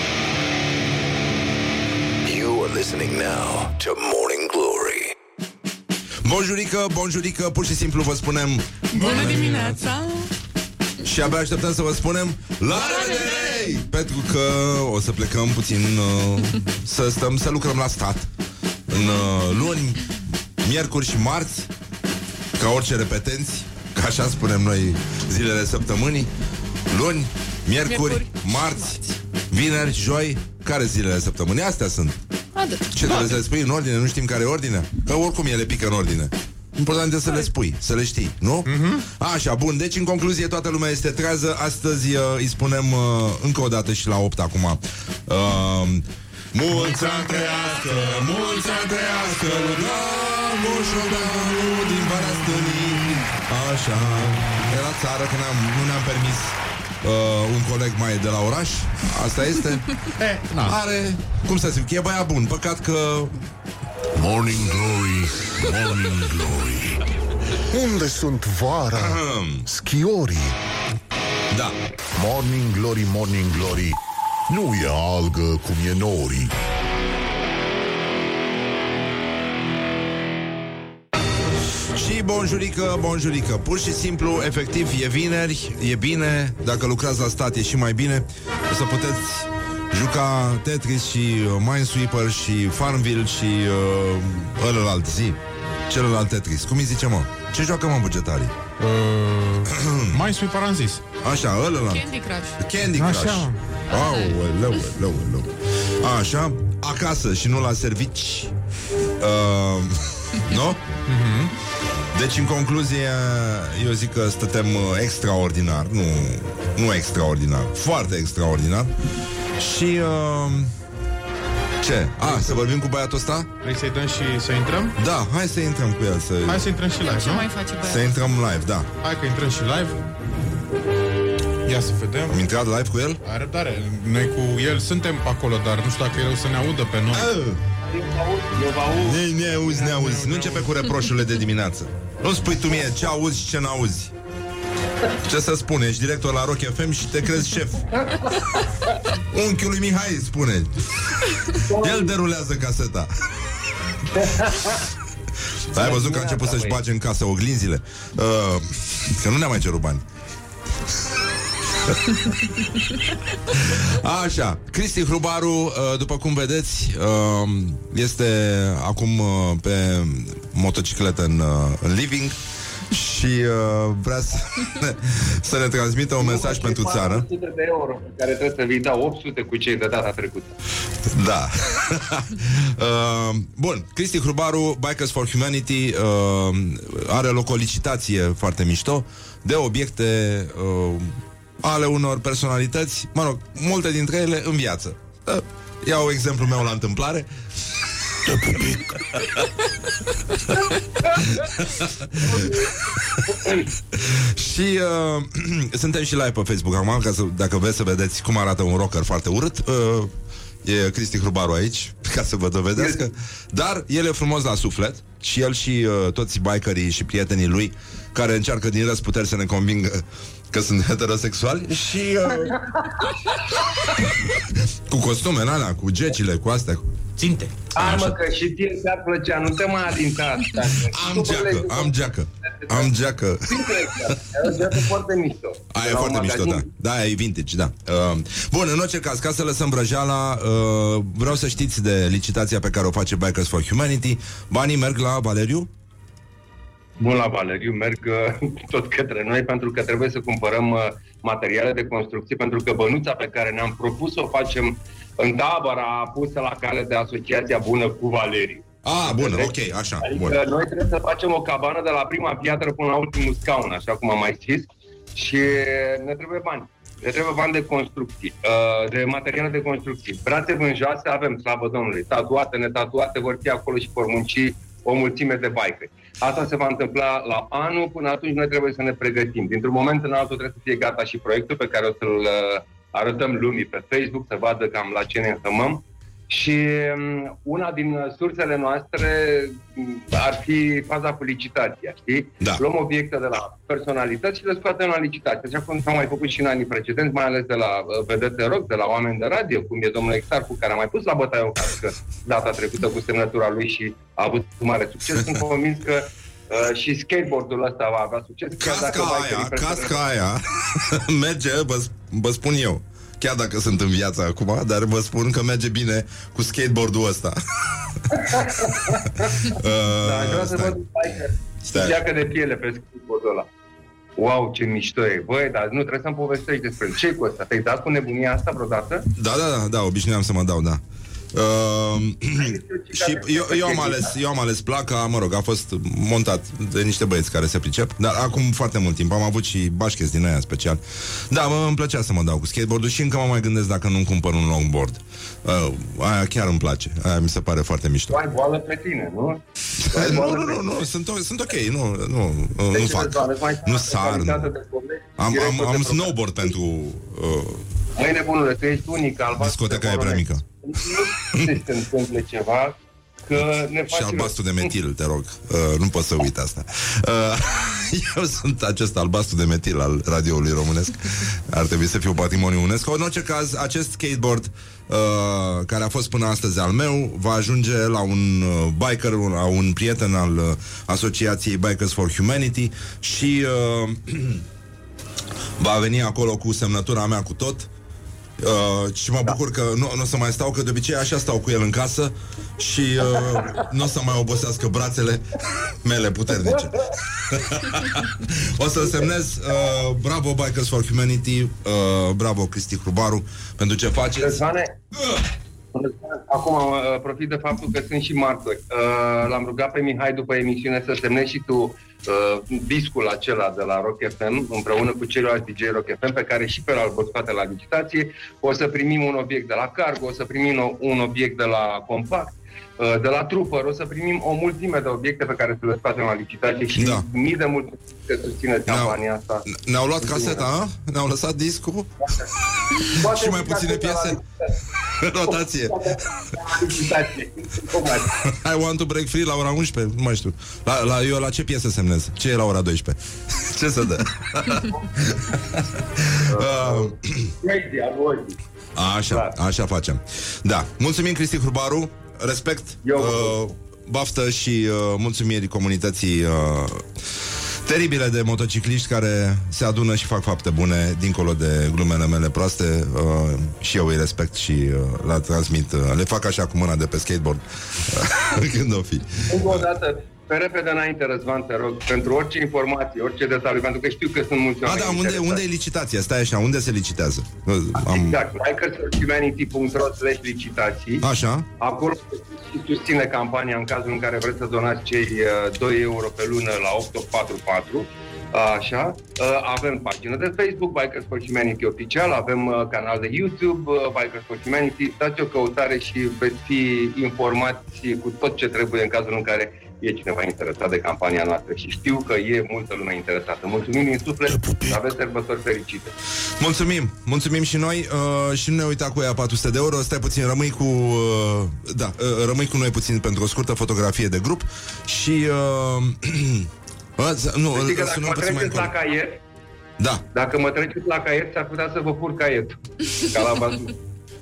You are listening now to Morning Glory. Bonjurică, bonjurică, pur și simplu vă spunem bună dimineața. Și abia așteptăm să vă spunem la revedere! Pentru că o să plecăm puțin, uh, să stăm, să lucrăm la stat în uh, luni, miercuri și marți, ca orice repetenți, ca așa spunem noi zilele săptămânii. Luni, miercuri, miercuri marți, vineri, joi. Care zilele săptămânii? Astea sunt. Atât. Ce trebuie să le spui în ordine? Nu știm care e ordinea? Că oricum ele pică în ordine. Important este să le spui, să le știi, nu? Uh-huh. Așa, bun, deci în concluzie toată lumea este trează. Astăzi uh, îi spunem uh, încă o dată și la opt acum uh, mulți ani trăiască, mulți ani trăiască Ludan, moșodanul din Barastănii. Așa, era țară că ne-am, nu ne-am permis uh, un coleg mai de la oraș. Asta este. eh, Are, cum să zic, e băiat bun. Păcat că Morning Glory, Morning Glory. Unde sunt vara? Ahem. Schiorii. Da. Morning Glory, Morning Glory. Nu e algă cum e norii. Și bonjurică, bonjurică. Pur și simplu, efectiv, e vineri, e bine. Dacă lucrați la stat, e și mai bine. O să puteți juca Tetris și uh, Minesweeper și Farmville și uh, ălălalt zi. Celălalt Tetris. Cum îi zice, mă? Ce joacă, mă, bugetarii? Uh, Minesweeper am zis. Așa, ălălalt. Candy Crush. Candy Crush. Așa. Aoleu, leu, leu. Așa, acasă și nu la servici. uh, Nu? Uh-huh. Deci, în concluzie, eu zic că stătem extraordinar. Nu, nu extraordinar, foarte extraordinar. Și uh, Ce? A, să vorbim cu băiatul ăsta? Vrei să-i dăm și să intrăm? Da, hai să intrăm cu el să... Hai să intrăm și live, Ce nu? mai face băiatul? Să intrăm live, da. Hai că intrăm și live. Ia să vedem. Am intrat live cu el? Are răbdare. Noi cu el suntem pe acolo, dar nu știu dacă el o să ne audă pe noi. Ne, ne auzi, ne auzi. Nu începe cu reproșurile de dimineață. Nu spui tu mie ce auzi și ce n-auzi. Ce să spune? Ești director la Rock F M și te crezi șef. Unchiul lui Mihai spune. El derulează caseta. Ai văzut că a început să-și bage în casă oglinzile? uh, Că nu ne-a mai cerut bani. Așa, Cristi Hrubaru, după cum vedeți, este acum pe motocicletă în, în living și vrea să ne, să ne transmită un mesaj pentru țară. opt sute de euro pe care trebuie să vi dau opt sute cu cei de data trecută. Da. Bun, Cristi Hrubaru, Bikers for Humanity, are loc o licitație foarte mișto de obiecte ale unor personalități, mă rog, multe dintre ele în viață. Iau exemplul meu la întâmplare. Și uh, suntem și live pe Facebook acum, ca să, dacă vreți să vedeți cum arată un rocker foarte urât. uh, E Cristi Hrubaru aici, ca să vă dovedească. Dar el e frumos la suflet. Și el și uh, toți bikerii și prietenii lui, care încearcă din răzputeri să ne convingă că sunt heterosexuali. Și uh, cu costume, alea, cu gecile, cu astea, cu ținte. Hai mă, că și ție ți-ar plăcea, nu te mai adinta. Am geacă, am geacă. Am geacă. E o geacă foarte mișto. Aia e foarte mișto, da. Da, e vintage, da. Uh, bun, în orice caz, ca să lăsăm vrăjeala, uh, vreau să știți de licitația pe care o face Bikers for Humanity. Banii merg la Valeriu? Bun, la Valeriu merg uh, tot către noi, pentru că trebuie să cumpărăm uh, materiale de construcție, pentru că bănuța pe care ne-am propus să o facem în tabăra pusă la cale de Asociația Bună cu Valeriu. Ah, bun, ok, așa, adică bun. Noi trebuie să facem o cabană de la prima piatră până la ultimul scaun, așa cum am mai zis, și ne trebuie bani. Ne trebuie bani de construcții, de materiale de construcții. Brațe vânjoase avem, slavă Domnului, tatuate, netatuate, vor fi acolo și vor munci o mulțime de bikeri. Asta se va întâmpla la anul, până atunci noi trebuie să ne pregătim. Dintr-un moment în altul trebuie să fie gata și proiectul pe care o să-l arătăm lumii pe Facebook, să vadă cam la ce ne înhămăm. Și una din sursele noastre ar fi faza cu licitația, știi? Da. Luăm obiecte de la personalități și le scoatem la licitație. Așa cum s-a mai făcut și în anii precedenți, mai ales de la vedete rock, de la oameni de radio, cum e domnul Exarcu, care a mai pus la bătaie o cască data trecută cu semnătura lui și a avut mare succes. Sunt convins că Uh, și skateboardul ăsta va avea succes. Casca aia, casca aia merge, vă, vă spun eu, chiar dacă sunt în viață acum, dar vă spun că merge bine cu skateboardul ăsta. uh, da, vreau să văd un biker, geacă de piele pe skateboardul ăla. Wow, ce mișto e. Băi, dar nu, trebuie să-mi povestești despre ce cu ăsta. Te-ai dat cu nebunia asta vreodată? Da, da, da, da, obișnuiam să mă dau, da. Uh, și eu, eu, am ales, eu am ales placa, mă rog, a fost montat de niște băieți care se pricep, dar acum foarte mult timp. Am avut și bașcheți din aia special. Da, mă, îmi plăcea să mă dau cu skateboard-ul și încă mă mai gândesc dacă nu-mi cumpăr un longboard. uh, Aia chiar îmi place, aia mi se pare foarte mișto. Ai boală pe tine, nu? Nu, nu, nu, nu, sunt, sunt ok, nu, nu, nu, nu fac, nu sar, nu. Am, am, am snowboard pentru uh, măi nebunule, tu ești unic, albastru. discoteca e prea mică. Nu se întâmple ceva, că ne faci și albastru de metil, te rog. uh, Nu pot să uit asta. uh, Eu sunt acest albastru de metil al radioului românesc. Ar trebui să fiu patrimoniu UNESCO. În orice caz, acest skateboard uh, care a fost până astăzi al meu va ajunge la un uh, biker, la un prieten al uh, Asociației Bikers for Humanity. Și uh, va veni acolo cu semnătura mea, cu tot. Uh, și mă bucur că nu, nu o să mai stau, că de obicei așa stau cu el în casă și uh, nu o să mai obosească brațele mele puternice. O să semnez uh, bravo Bikers for Humanity, uh, bravo Cristi Hrubaru pentru ce faceți. Răzvane, acum uh, profit de faptul că sunt și martori. Uh, l-am rugat pe Mihai după emisiune să semnezi și tu uh, discul acela de la Rock F M, împreună cu ceilalți D J Rock F M, pe care și pe ăla îl pot scoate la licitație. O să primim un obiect de la Cargo, o să primim un obiect de la Compact, de la Trooper, o să primim o mulțime de obiecte pe care să le scoatem la licitație și da. mii de multe că susțineți campania asta. Ne-au luat caseta, a? Ne-au lăsat discul? Și mai puține piese? Rotație. I want to break free la ora unsprezece, nu mai știu. La, la, eu la ce piesă semnez? Ce e la ora doisprezece? Ce să dă? Așa, așa facem. Da, mulțumim Cristi Hrubaru. Respect, uh, baftă și uh, mulțumiri comunității uh, teribile de motocicliști care se adună și fac fapte bune dincolo de glumele mele proaste, uh, și eu îi respect și uh, la transmit, uh, le fac așa cu mâna de pe skateboard când o fi. Încă o dată, pe repede înainte, Răzvan, te rog, pentru orice informație, orice detaliu, pentru că știu că sunt mulți oameni. A, da, unde, unde e licitația? Stai așa, unde se licitează? Am... Exact, bikers for humanity punct ro slash licitații. Așa. Acolo și susține campania în cazul în care vreți să donați cei uh, doi euro pe lună la opt opt patru patru. Așa, uh, avem pagină de Facebook, Bikers for Humanity Oficial, avem uh, canal de YouTube, uh, Bikers for Humanity. Dați o căutare și veți fi informați cu tot ce trebuie în cazul în care e cineva interesat de campania noastră și știu că e multă lume interesată. Mulțumim din suflet, aveți sărbători fericite. Mulțumim, mulțumim și noi uh, și nu ne uita cu ea patru sute de euro. Stai puțin, rămâi cu uh, da, uh, rămâi cu noi puțin pentru o scurtă fotografie de grup și uh, uh, nu, deci că dacă mă treceți la caiet, da. Dacă mă treceți la caiet, s-ar putea să vă fur caietul. Ca la vazul.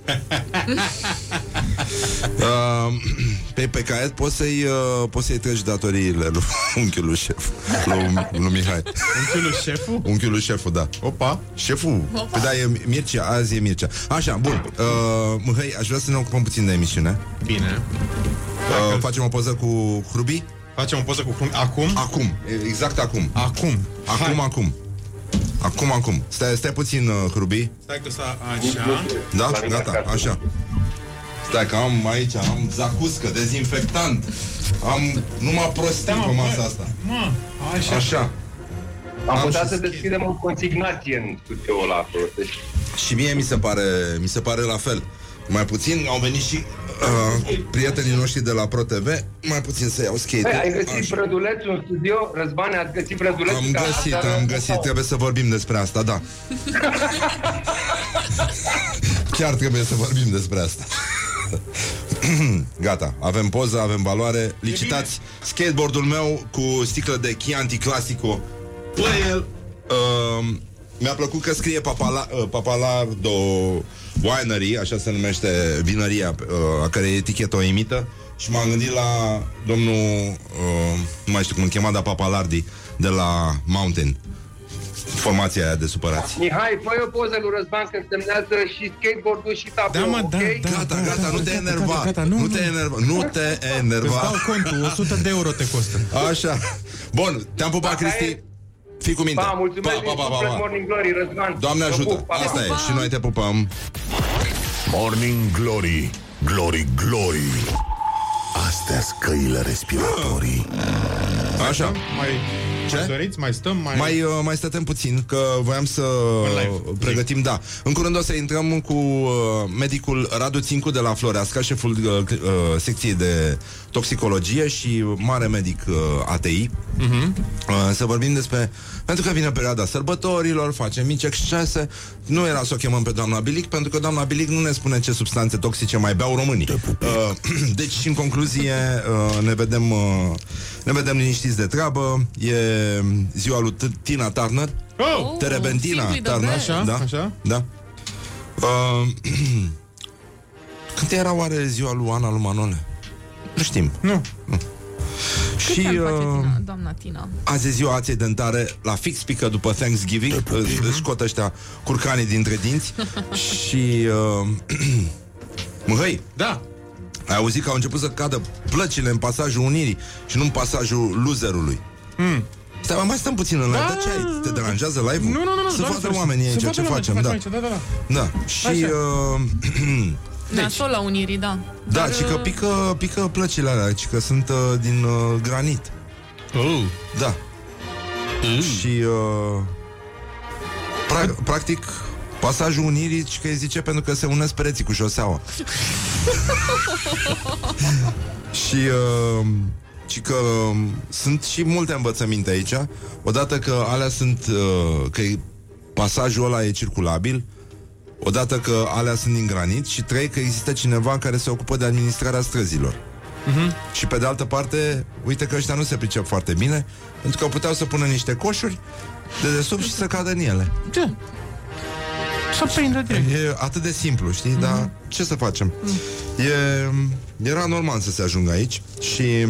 uh, pe, pe caiet poți să-i, uh, poți să-i treci datoriile lui unchiul șef, lui, lui Mihai. Unchiul șeful? Unchiul șeful, da. Opa. Șeful? Opa. Păi da, e Mircea, azi e Mircea. Așa, bun. Uh, Mihai, aș vrea să ne ocupăm puțin de emisiune. Bine. uh, Facem o poză cu Hrubi? Facem o poză cu Hrubi. Acum? Acum, exact acum. Acum. Acum, Hai. acum. Acum, acum. Stai, stai puțin, uh, Hrubi. Stai că s-a așa. Da? Gata, așa. Stai că am aici, am zacuscă, dezinfectant. Am numai prostii pe masa asta. Mă, așa. Așa. Am, am putea să deschidem o consignație în studioul ăla acolo. Deci. Și mie mi se pare, mi se pare la fel. Mai puțin au venit și uh, prietenii noștri de la ProTV, mai puțin să iau skate. Ai găsit brădulețul în studio? Răzbane, ați găsit brădulețul? Am găsit, am găsit, sau? Trebuie să vorbim despre asta, da. Chiar trebuie să vorbim despre asta. Gata, avem poză, avem valoare. Licitați skateboardul meu cu sticlă de Chianti Classico. Play-el. uh, Mi-a plăcut că scrie Papala, uh, Papalardo Winery, așa se numește vinăria, uh, a care etichetă o imită. Și m-am gândit la domnul uh, nu mai știu cum îl chema, dar Papalardi de la Mountain, formația aia de supărați. Mihai, fă o poză lui Răzvan că semnează și skateboard-ul și tablou, da, mă, okay? da, da, Gata, da, gata, da, nu te gata, enerva. gata, gata, nu, nu te enerva, nu te enerva. Îți dau contul, o sută de euro te costă. Așa. Bun, te-am pupat, Cristi. Fii cu minte. Pa, mulțumesc, pa, pa, pa, pa, pa. Morning Glory, Răzvan. Doamne ajută, pup, pa, asta pa. e, și noi te pupăm. Morning Glory, Glory, Glory. Astea-s căile respiratorii. Așa. Mai, Ce? mai doriți? Mai stăm? Mai, mai, uh, mai stătem puțin, că voiam să pregătim, da. În curând o să intrăm cu uh, medicul Radu Țincu de la Floreasca, șeful uh, uh, secției de toxicologie și mare medic uh, A T I. Uh-huh. Uh, să vorbim despre... Pentru că vine perioada sărbătorilor, facem mici excese. Nu era să o chemăm pe doamna Bilic, pentru că doamna Bilic nu ne spune ce substanțe toxice mai beau românii. Uh, deci, în concluzie, uh, ne vedem uh, ne vedem liniștiți de treabă. E ziua lui Tina Turner. Oh! Terebentina Turner. Așa, da? așa. Da. Uh, când era oare ziua lui Ana lui Manole? Nu știm. Nu. nu. Câte ani face Tina, doamna Tina? Azi e ziua aței dentare, la fix pică după Thanksgiving. Își scot ăștia curcanii dintre dinți. Și uh, Măhăi, da. Ai auzit că au început să cadă plăcile în pasajul Unirii și nu în pasajul loserului. mm. Stai, mai stăm puțin în live. Da, ce ai? Te deranjează live-ul? Nu, nu, nu, să vadă oamenii aici ce facem, da. Aici, da, da, da. Da. Și uh, Nasol la Unirii, da. Da, Dar, ci că pică, pică plăcile alea, ci că sunt uh, din uh, granit. Oh. Da. Mm. Și uh, pra- practic pasajul Unirii, ci că îi zice pentru că se unesc pereții cu șoseaua. Și uh, ci că uh, sunt și multe învățăminte aici. Odată că alea sunt uh, că pasajul ăla e circulabil, odată că alea sunt din granit și trei, că există cineva care se ocupă de administrarea străzilor. Uh-huh. Și pe de altă parte, uite că ăștia nu se pricep foarte bine, pentru că puteau să pună niște coșuri de desubt și să cadă în ele. Da. Să prindă direct. E atât de simplu, știi? Uh-huh. Dar ce să facem? Uh-huh. E, era normal să se ajungă aici. Și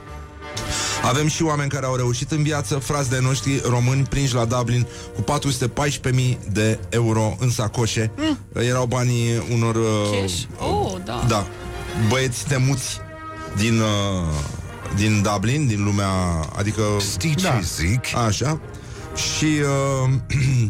avem și oameni care au reușit în viață, frați de noștri români prinși la Dublin cu patru sute paisprezece mii de euro în sacoșe. Mm. Erau banii unor Cash? Oh, da. Da, băieți temuți din, uh, din Dublin, din lumea, adică știi ce da. zic? Așa. Și uh,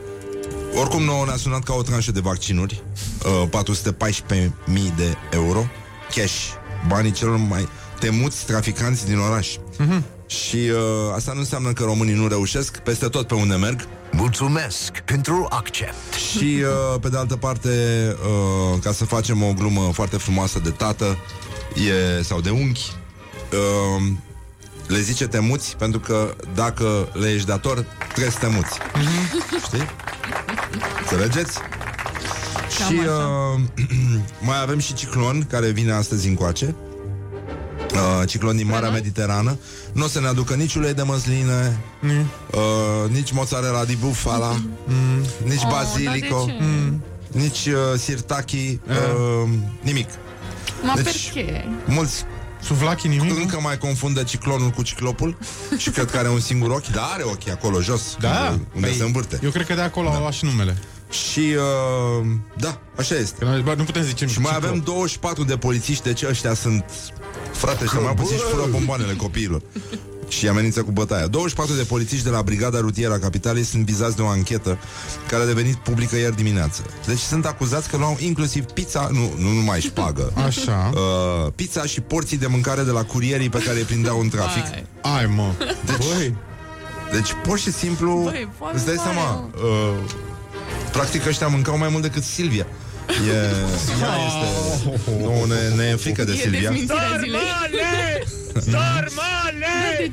oricum nouă ne-a sunat ca o tranșă de vaccinuri, uh, patru sute paisprezece mii de euro cash, banii celor mai temuți traficanți din oraș. Uh-huh. Și uh, asta nu înseamnă că românii nu reușesc peste tot pe unde merg. Mulțumesc pentru accept. Și uh, pe de altă parte, uh, ca să facem o glumă foarte frumoasă de tată e, sau de unchi, uh, le zice temuți pentru că dacă le ești dator, trebuie să temuți. Uh-huh. Știi? Înțelegeți? Și uh, mai avem și ciclon care vine astăzi încoace. Uh, ciclon din Marea Mediterană. Nu o să ne aducă nici ulei de măsline, mm. uh, nici mozzarella di bufala, mm. nici oh, basilico, mm. nici uh, sirtaki, uh, uh, nimic. Ma deci, perché? mulți suvlachi nimic? Încă mai confundă ciclonul cu ciclopul și cred că are un singur ochi, dar are ochi acolo jos, da? unde, unde păi, se învârte. Eu cred că de acolo da. au luat și numele. Și, uh, da, așa este. Că nu putem zice. Și mai avem douăzeci și patru de polițiști, deci ăștia sunt... Frate, ăștia mai puțin și fură bomboanele copiilor și amenință cu bătaia. douăzeci și patru de polițiști de la Brigada Rutieră a Capitalei sunt vizați de o anchetă care a devenit publică ieri dimineață. Deci sunt acuzați că luau inclusiv pizza, nu, nu numai șpagă, așa. Uh, pizza și porții de mâncare de la curierii pe care îi prindeau în trafic. Ai, Ai mă. Deci, Băi. deci pur și simplu Băi, îți dai seama, uh, practic ăștia mâncau mai mult decât Silvia. E, ea este nu, ne, ne e frică de Silvia. Sarmale! Sarmale!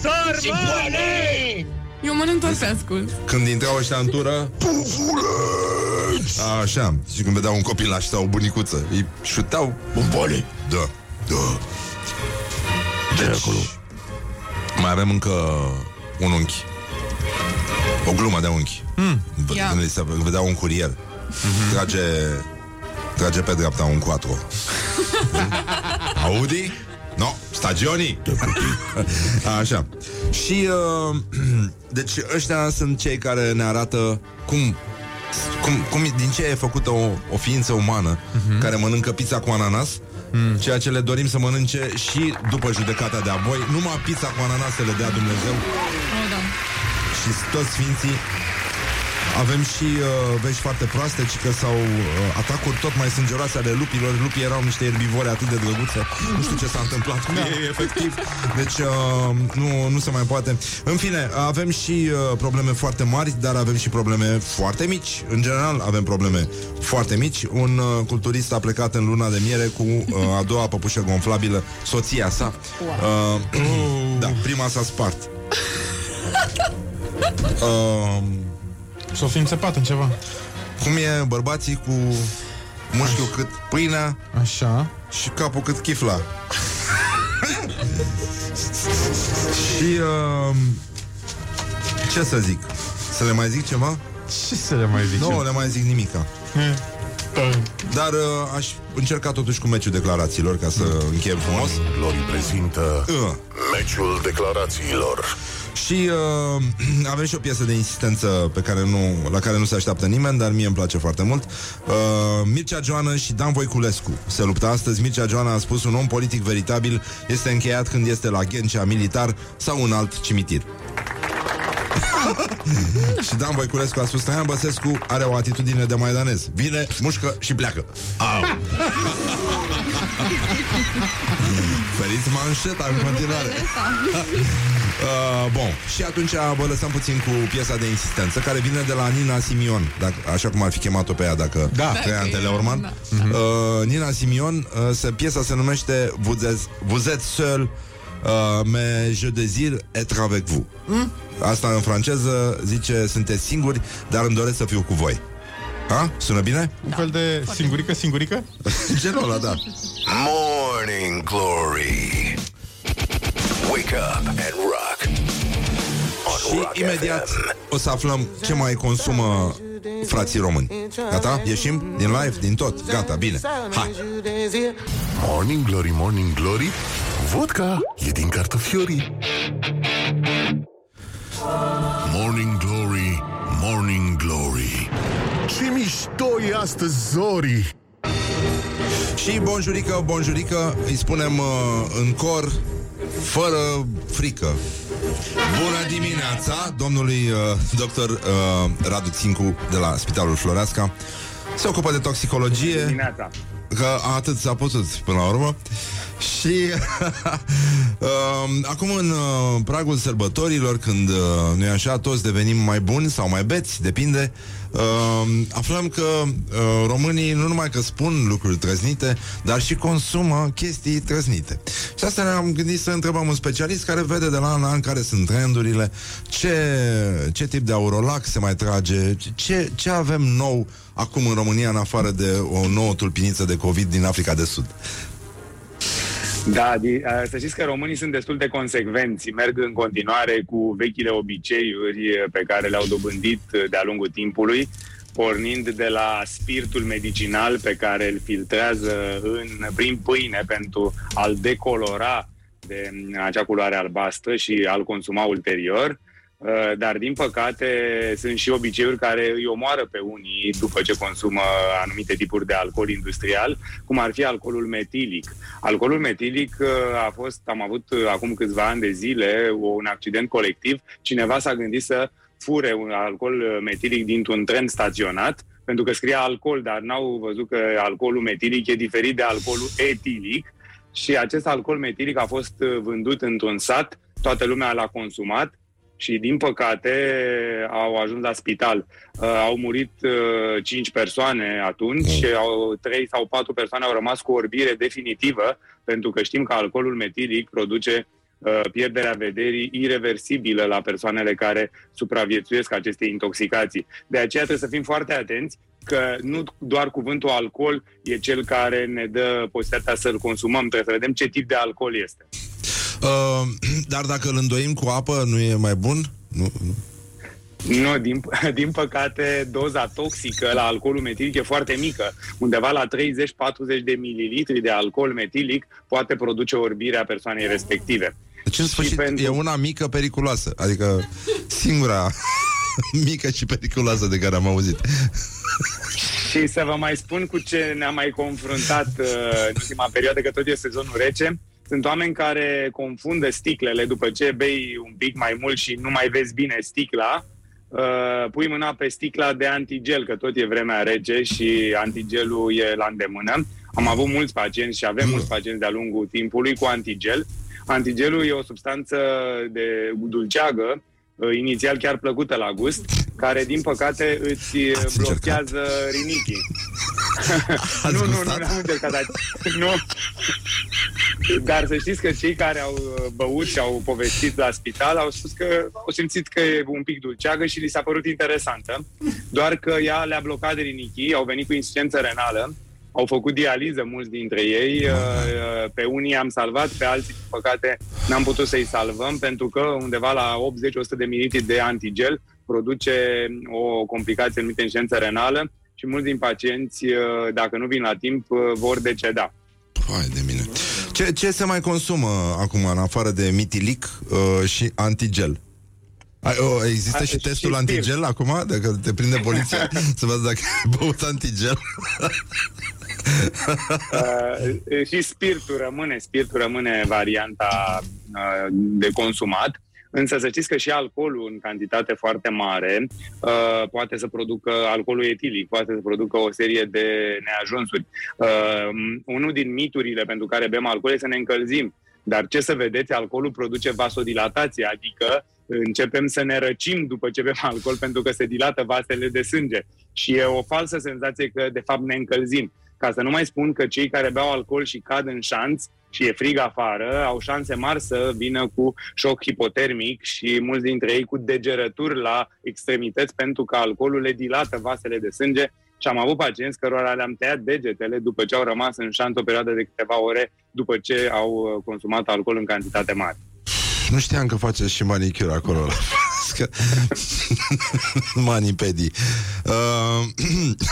Sarmale! Eu mănânc tot pe ascult. Când intrau ăștia în tură, așa, și când vedeau un copilaș sau o bunicuță, îi șuteau bomboane. Da, da. Deci, acolo mai avem încă un unchi, o glumă de unchi. mm. Când li se vedea un curier, mm-hmm. Trage Trage pe dreapta un quattro. Audi? No, stagioni. Așa. Și uh, deci ăștia sunt cei care ne arată Cum, cum, cum din ce e făcută o, o ființă umană, uh-huh. care mănâncă pizza cu ananas, mm. ceea ce le dorim să mănânce și după judecata de apoi. Numai pizza cu ananas să le dea Dumnezeu. Oh, da. Și toți sfinții. Avem și uh, vești foarte proaste, ci că s-au uh, atacuri tot mai sângeroase ale lupilor. Lupii erau niște erbivore atât de drăguțe. Nu știu ce s-a întâmplat cu ei, efectiv. Deci uh, nu, nu se mai poate. În fine, avem și uh, probleme foarte mari, dar avem și probleme foarte mici. În general avem probleme foarte mici. Un uh, culturist a plecat în luna de miere cu uh, a doua păpușă gonflabilă, soția sa. uh, Da, prima s-a spart. uh, S-o fi înțepat în ceva. Cum e bărbații cu mușchiul cât pâinea, așa, și capul cât chifla. Și uh, ce să zic? Să le mai zic ceva? Ce să le mai zic? Nu, no, le mai zic nimica. Dar uh, aș încerca totuși cu meciul declarațiilor, ca să mm. încheiem frumos. Glory prezintă uh. meciul declarațiilor. Și uh, avem și o piesă de insistență pe care nu, la care nu se așteaptă nimeni, dar mie îmi place foarte mult. uh, Mircea Joană și Dan Voiculescu se luptă astăzi. Mircea Joană a spus: un om politic veritabil este încheiat când este la Ghencea militar sau un alt cimitir. Și Dan Voiculescu a spus: Traian Băsescu are o atitudine de maidanez. Vine, mușcă și pleacă. Au. Feriți manșeta în continuare. uh, Bun, și atunci vă lăsăm puțin cu piesa de insistență, care vine de la Nina Simion, dacă, așa cum ar fi chemat-o pe ea dacă da. Traian Teleorman. Da. uh, Nina Simion, uh, se, piesa se numește Vous êtes, vous êtes seul, uh, mais je désire être avec vous. mm? Asta în franceză zice: sunteți singuri, dar îmi doresc să fiu cu voi. Ha? Sună bine? Un fel de singurică, singurică? Genul ăla, da. Morning Glory. Wake up and rock. On Și Rock imediat F M. o să aflăm ce mai consumă frații români. Gata? Ieșim din live, din tot. Gata, bine. Hai. Morning Glory, Morning Glory, vodka e din cartofiorii. Morning Glory, Morning Glory, ce mișto e astăzi, Zori! Și bonjurică, bonjurică, îi spunem uh, în cor, fără frică. Bună dimineața domnului uh, doctor uh, Radu Țincu de la Spitalul Floreasca. Se ocupă de toxicologie. Dimineața. Că atât s-a putut până la urmă. Și uh, acum în uh, pragul sărbătorilor, când uh, nu-i așa, toți devenim mai buni sau mai beți, depinde, uh, aflăm că uh, românii nu numai că spun lucruri trăznite, dar și consumă chestii trăznite. Și asta ne-am gândit să întrebăm un specialist care vede de la an la an care sunt trendurile, ce, ce tip de aurolac se mai trage, ce, ce avem nou acum în România, în afară de o nouă tulpiniță de COVID din Africa de Sud. Da, să știți că românii sunt destul de consecvenți, merg în continuare cu vechile obiceiuri pe care le-au dobândit de-a lungul timpului, pornind de la spiritul medicinal pe care îl filtrează în, prin pâine pentru a-l decolora de acea culoare albastră și a-l consuma ulterior. Dar, din păcate, sunt și obiceiuri care îi omoară pe unii după ce consumă anumite tipuri de alcool industrial, cum ar fi alcoolul metilic. Alcoolul metilic a fost, am avut acum câțiva ani de zile un accident colectiv. Cineva s-a gândit să fure un alcool metilic dintr-un tren staționat, pentru că scria alcool, dar n-au văzut că alcoolul metilic e diferit de alcoolul etilic. Și acest alcool metilic a fost vândut într-un sat, toată lumea l-a consumat și, din păcate, au ajuns la spital. Uh, au murit uh, cinci persoane atunci și au, trei sau patru persoane au rămas cu orbire definitivă, pentru că știm că alcoolul metilic produce uh, pierderea vederii ireversibilă la persoanele care supraviețuiesc aceste intoxicații. De aceea trebuie să fim foarte atenți că nu doar cuvântul alcool e cel care ne dă posibilitatea să-l consumăm, trebuie să vedem ce tip de alcool este. Uh, dar dacă îl îndoim cu apă, nu e mai bun? Nu, nu. Nu, din, din păcate, doza toxică la alcoolul metilic e foarte mică. Undeva la treizeci patruzeci de mililitri de alcool metilic poate produce orbirea persoanei respective. Deci, în sfârșit, pentru... e una mică periculoasă. Adică singura mică și periculoasă de care am auzit. Și să vă mai spun cu ce ne-am mai confruntat uh, în ultima perioadă, că tot e sezonul rece. Sunt oameni care confundă sticlele după ce bei un pic mai mult și nu mai vezi bine sticla. Uh, pui mâna pe sticla de antigel, că tot e vremea rece și antigelul e la îndemână. Am avut mulți pacienți și avem mulți pacienți de-a lungul timpului cu antigel. Antigelul e o substanță de dulceagă, uh, inițial chiar plăcută la gust, care, din păcate, îți Ați blochează încercat? rinichii. nu, nu, nu, n-am încercat, dar, nu. Dar să știți că cei care au băut și au povestit la spital au spus că au simțit că e un pic dulceagă și li s-a părut interesantă, doar că ea le-a blocat de rinichii, au venit cu insuficiență renală, au făcut dializă mulți dintre ei, pe unii am salvat, pe alții, din păcate, n-am putut să-i salvăm, pentru că undeva la optzeci la o sută de mililitri de antigel produce o complicație numită insuficiență renală și mulți din pacienți, dacă nu vin la timp, vor deceda. Hai de mine. Ce, ce se mai consumă acum, în afară de mitilic uh, și antigel? A, oh, există A, și testul și antigel spirit. Acum? Dacă te prinde poliția să vadă dacă ai băut antigel. uh, și spiritul rămâne, spiritul rămâne varianta uh, de consumat. Însă să știți că și alcoolul în cantitate foarte mare uh, poate să producă alcoolul etilic, poate să producă o serie de neajunsuri. Uh, unul din miturile pentru care bem alcool e să ne încălzim. Dar ce să vedeți, alcoolul produce vasodilatație, adică începem să ne răcim după ce bem alcool pentru că se dilată vasele de sânge. Și e o falsă senzație că de fapt ne încălzim. Ca să nu mai spun că cei care beau alcool și cad în șanț și e frig afară, au șanse mari să vină cu șoc hipotermic și mulți dintre ei cu degerături la extremități pentru că alcoolul le dilată vasele de sânge. Și am avut pacienți cărora le-am tăiat degetele după ce au rămas în șanț o perioadă de câteva ore după ce au consumat alcool în cantitate mare. Nu știam că faceți și manicură acolo. Manipedii. Uh,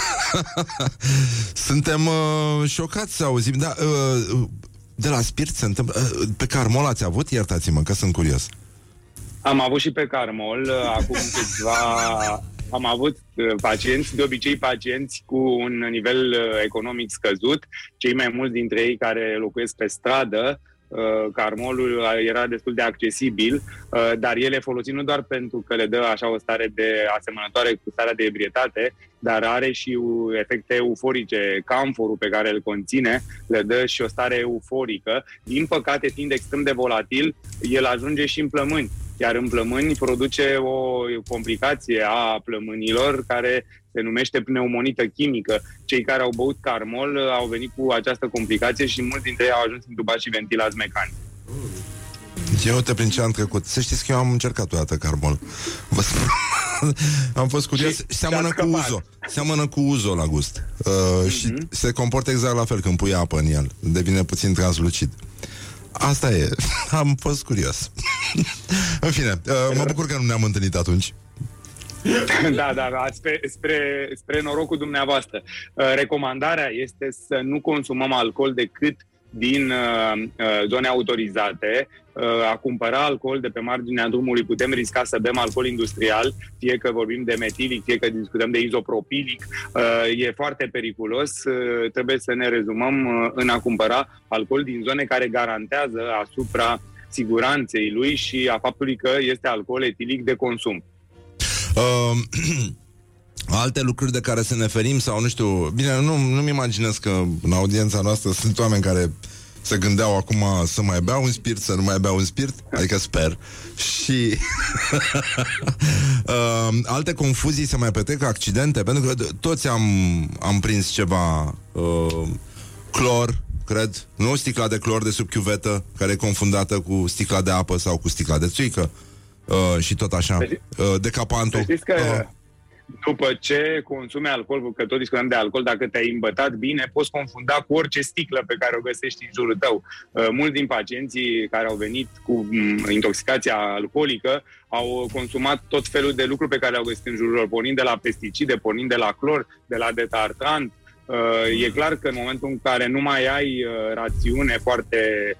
Suntem uh, șocați să auzim. Da, uh, de la spirit se întâmplă. Uh, pe Carmol ați avut? Iertați-mă, că sunt curios. Am avut și pe Carmol. Acum câțiva... Am avut pacienți, de obicei pacienți cu un nivel economic scăzut, cei mai mulți dintre ei care locuiesc pe stradă. Carmolul era destul de accesibil, dar el e folosit nu doar pentru că le dă așa o stare de asemănătoare cu starea de ebrietate, dar are și efecte euforice. Camforul pe care îl conține le dă și o stare euforică. Din păcate, fiind extrem de volatil, el ajunge și în plămâni. Iar în plămâni produce o complicație a plămânilor care se numește pneumonită chimică. Cei care au băut Carmol au venit cu această complicație și mulți dintre ei au ajuns intubați și ventilați mecanic. Eu te prin ce am trecut. Să știți că eu am încercat o dată Carmol. Vă spun. Am fost curios. Și seamănă cu uzo. Seamănă cu uzo la gust. Uh, uh-huh. Și se comportă exact la fel când pui apă în el. Devine puțin translucid. Asta e. Am fost curios. În fine, uh, mă bucur că nu ne-am întâlnit atunci. Da, da, da, spre, spre, spre norocul dumneavoastră. Uh, recomandarea este să nu consumăm alcool decât din uh, zone autorizate. Uh, a cumpăra alcool de pe marginea drumului putem risca să bem alcool industrial, fie că vorbim de metilic, fie că discutăm de izopropilic. Uh, e foarte periculos. Uh, trebuie să ne rezumăm uh, în a cumpăra alcool din zone care garantează asupra siguranței lui și a faptului că este alcool etilic de consum. Uh, alte lucruri de care să ne ferim sau nu știu. Bine, nu, nu-mi imaginez că în audiența noastră sunt oameni care se gândeau acum să mai bea un spirit, să nu mai bea un spirit, adică sper. Și uh, alte confuzii se mai petrec, accidente, pentru că toți am, am prins ceva uh, clor, cred, nu sticla de clor de sub chiuvetă care e confundată cu sticla de apă sau cu sticla de țuică. Uh, și tot așa. Uh, decapantul. Să știți că uh. după ce consumi alcool, că tot discutăm de alcool, dacă te-ai îmbătat bine, poți confunda cu orice sticlă pe care o găsești în jurul tău. Uh, mulți din pacienții care au venit cu um, intoxicația alcoolică au consumat tot felul de lucruri pe care le-au găsit în jurul lor, pornind de la pesticide, pornind de la clor, de la detartrant. Uh, e clar că în momentul în care nu mai ai uh, rațiune foarte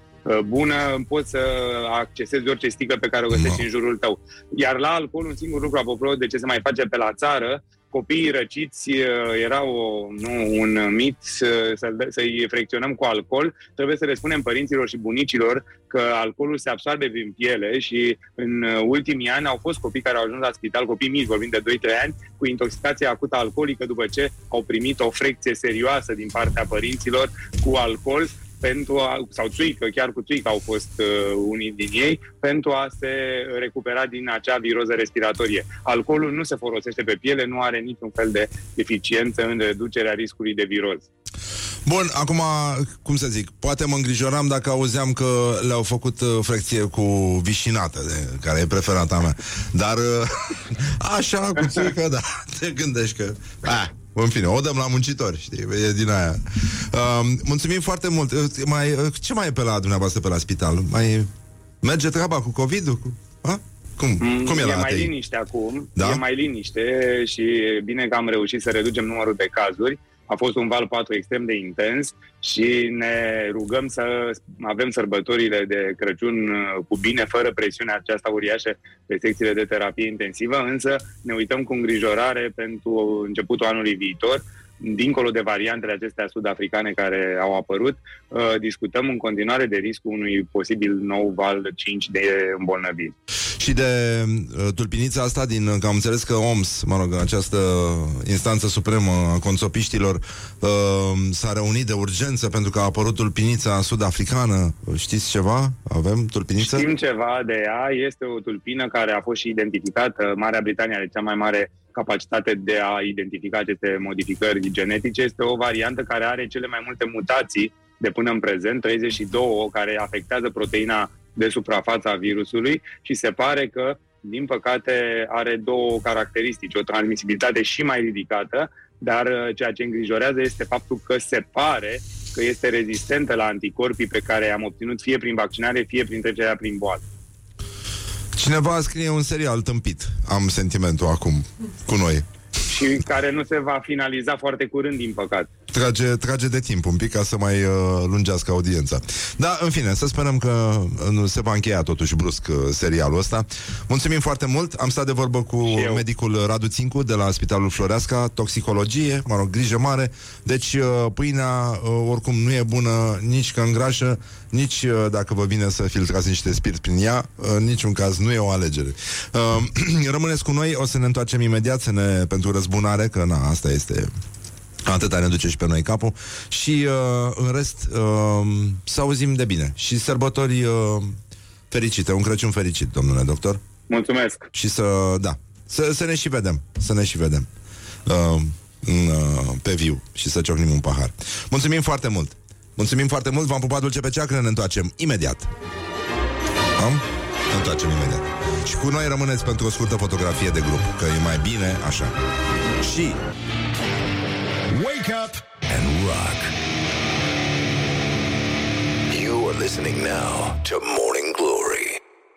bună, poți să accesezi orice sticlă pe care o găsești no. în jurul tău. Iar la alcool, un singur lucru, apropo de ce se mai face pe la țară, copiii răciți era o, nu, un mit să, să-i fricționăm cu alcool. Trebuie să le spunem părinților și bunicilor că alcoolul se absorbe prin piele și în ultimii ani au fost copii care au ajuns la spital, copii mici, vorbim de doi trei ani, cu intoxicație acută alcoolică după ce au primit o frecție serioasă din partea părinților cu alcool, pentru a, sau țuică, chiar cu țuică au fost uh, unii din ei, pentru a se recupera din acea viroză respiratorie. Alcoolul nu se folosește pe piele, nu are niciun fel de eficiență în reducerea riscului de viroză. Bun, acum, cum să zic, poate mă îngrijoram dacă auzeam că le-au făcut uh, frecție cu vișinată, de, care e preferata mea. Dar, uh, așa, cu țuică, da, te gândești că... Ah. În fine, o dăm la muncitori, știi, e din aia. Uh, mulțumim foarte mult. Uh, mai, uh, ce mai e pe la dumneavoastră pe la spital? Mai merge treaba cu COVID-ul? Cu... A? Cum? Mm, Cum e, e la mai atei? liniște acum, da? e mai liniște și bine că am reușit să reducem numărul de cazuri. A fost un val patru extrem de intens și ne rugăm să avem sărbătorile de Crăciun cu bine, fără presiunea aceasta uriașă pe secțiile de terapie intensivă, însă ne uităm cu îngrijorare pentru începutul anului viitor. dincolo de variantele acestea sud-africane care au apărut, discutăm în continuare de riscul unui posibil nou val cinci de îmbolnăviri. Și de uh, tulpinița asta din, că am înțeles că O M S, mă rog, această instanță supremă a conțopiștilor uh, s-a reunit de urgență pentru că a apărut tulpinița sud-africană. Știți ceva? Avem tulpiniță? Știm ceva de ea. Este o tulpină care a fost și identificată. Marea Britanie are cea mai mare capacitate de a identifica aceste modificări genetice. Este o variantă care are cele mai multe mutații de până în prezent, treizeci și doi, care afectează proteina de suprafața a virusului și se pare că, din păcate, are două caracteristici, o transmisibilitate și mai ridicată, dar ceea ce îngrijorează este faptul că se pare că este rezistentă la anticorpii pe care i-am obținut fie prin vaccinare, fie prin trecerea prin boală. Cineva scrie un serial tâmpit, am sentimentul acum, cu noi. Și care nu se va finaliza foarte curând, din păcate. Trage, trage de timp un pic ca să mai uh, lungească audiența. Da, în fine, să sperăm că nu se va încheia totuși brusc uh, serialul ăsta. Mulțumim foarte mult. Am stat de vorbă cu medicul Radu Țincu de la Spitalul Floreasca, toxicologie, mă rog, grijă mare. Deci uh, pâinea uh, oricum nu e bună nici că îngrașă, nici uh, dacă vă vine să filtrați niște spirit prin ea, uh, în niciun caz nu e o alegere. Uh, rămâneți cu noi, o să ne întoarcem imediat să ne, pentru răzbunare, că na, asta este... Atâta ne duce și pe noi capul. Și uh, în rest uh, să auzim de bine. Și sărbători uh, fericite. Un Crăciun fericit, domnule doctor. Mulțumesc. Și să, da, să, să ne și vedem. Să ne și vedem uh, uh, pe viu. Și să ciocnim un pahar. Mulțumim foarte mult. Mulțumim foarte mult. V-am pupat dulce pe ceacră. Ne întoarcem imediat. Am? Ne întoarcem imediat. Și cu noi rămâneți pentru o scurtă fotografie de grup, că e mai bine așa. Și wake up and rock. You are listening now to Morning Glory.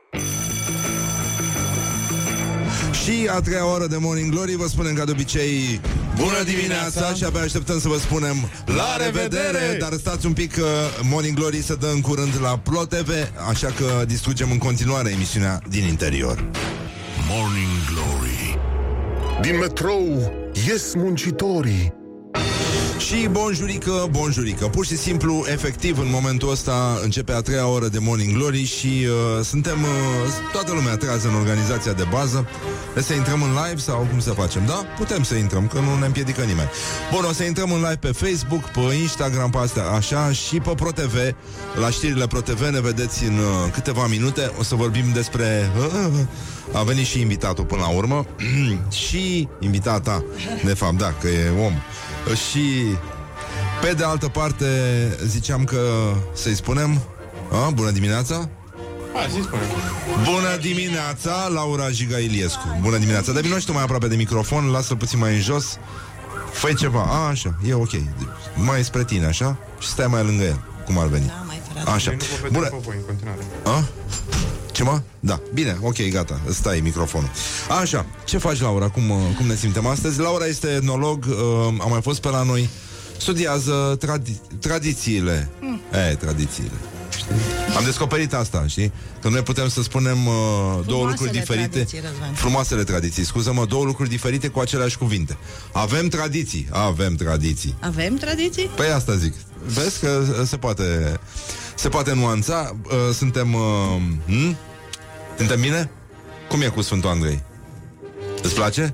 Și a treia oră de Morning Glory vă spunem ca de obicei bună dimineața și abia așteptăm să vă spunem la revedere. Dar stați un pic, că Morning Glory se dă în curând la Plo T V, așa că distrugem în continuare emisiunea din interior. Morning Glory. Din metrou ies muncitorii. Și bonjurică, bonjurică. Pur și simplu, efectiv, în momentul ăsta începe a treia oră de Morning Glory și uh, suntem uh, toată lumea trează în organizația de bază. Vrem să intrăm în live sau cum să facem? Da? Putem să intrăm, că nu ne împiedică nimeni. Bun, o să intrăm în live pe Facebook, pe Instagram, pe astea, așa, și pe Pro T V. La știrile Pro T V ne vedeți în uh, câteva minute. O să vorbim despre... Uh, a venit și invitatul până la urmă. Și invitata, de fapt, da, că e om. Și pe de altă parte ziceam că să-i spunem a, bună dimineața. Hai, să-i spunem. Bună dimineața, Laura Jiga Iliescu. Bună dimineața, dar vino și tu mai aproape de microfon. Lasă-l puțin mai în jos. Fă ceva, a, așa, e ok. Mai spre tine, așa. Și stai mai lângă el, cum ar veni. Da, mai frate. Așa, bună. A? Ce mă? Da, bine, ok, gata, stai microfonul. Așa, ce faci, Laura? Cum, cum ne simtem astăzi? Laura este etnolog, uh, a mai fost pe la noi. Studiază tradi- tradițiile mm. E, tradițiile, știi? Am descoperit asta, știi? Că noi putem să spunem uh, două lucruri diferite. Tradiții, frumoasele tradiții, scuză-mă, două lucruri diferite cu aceleași cuvinte. Avem tradiții, avem tradiții. Avem tradiții? Păi asta zic. Vezi că se poate Se poate nuanța. uh, Suntem uh, hm? Suntem bine? Cum e cu Sfântul Andrei? Îți place?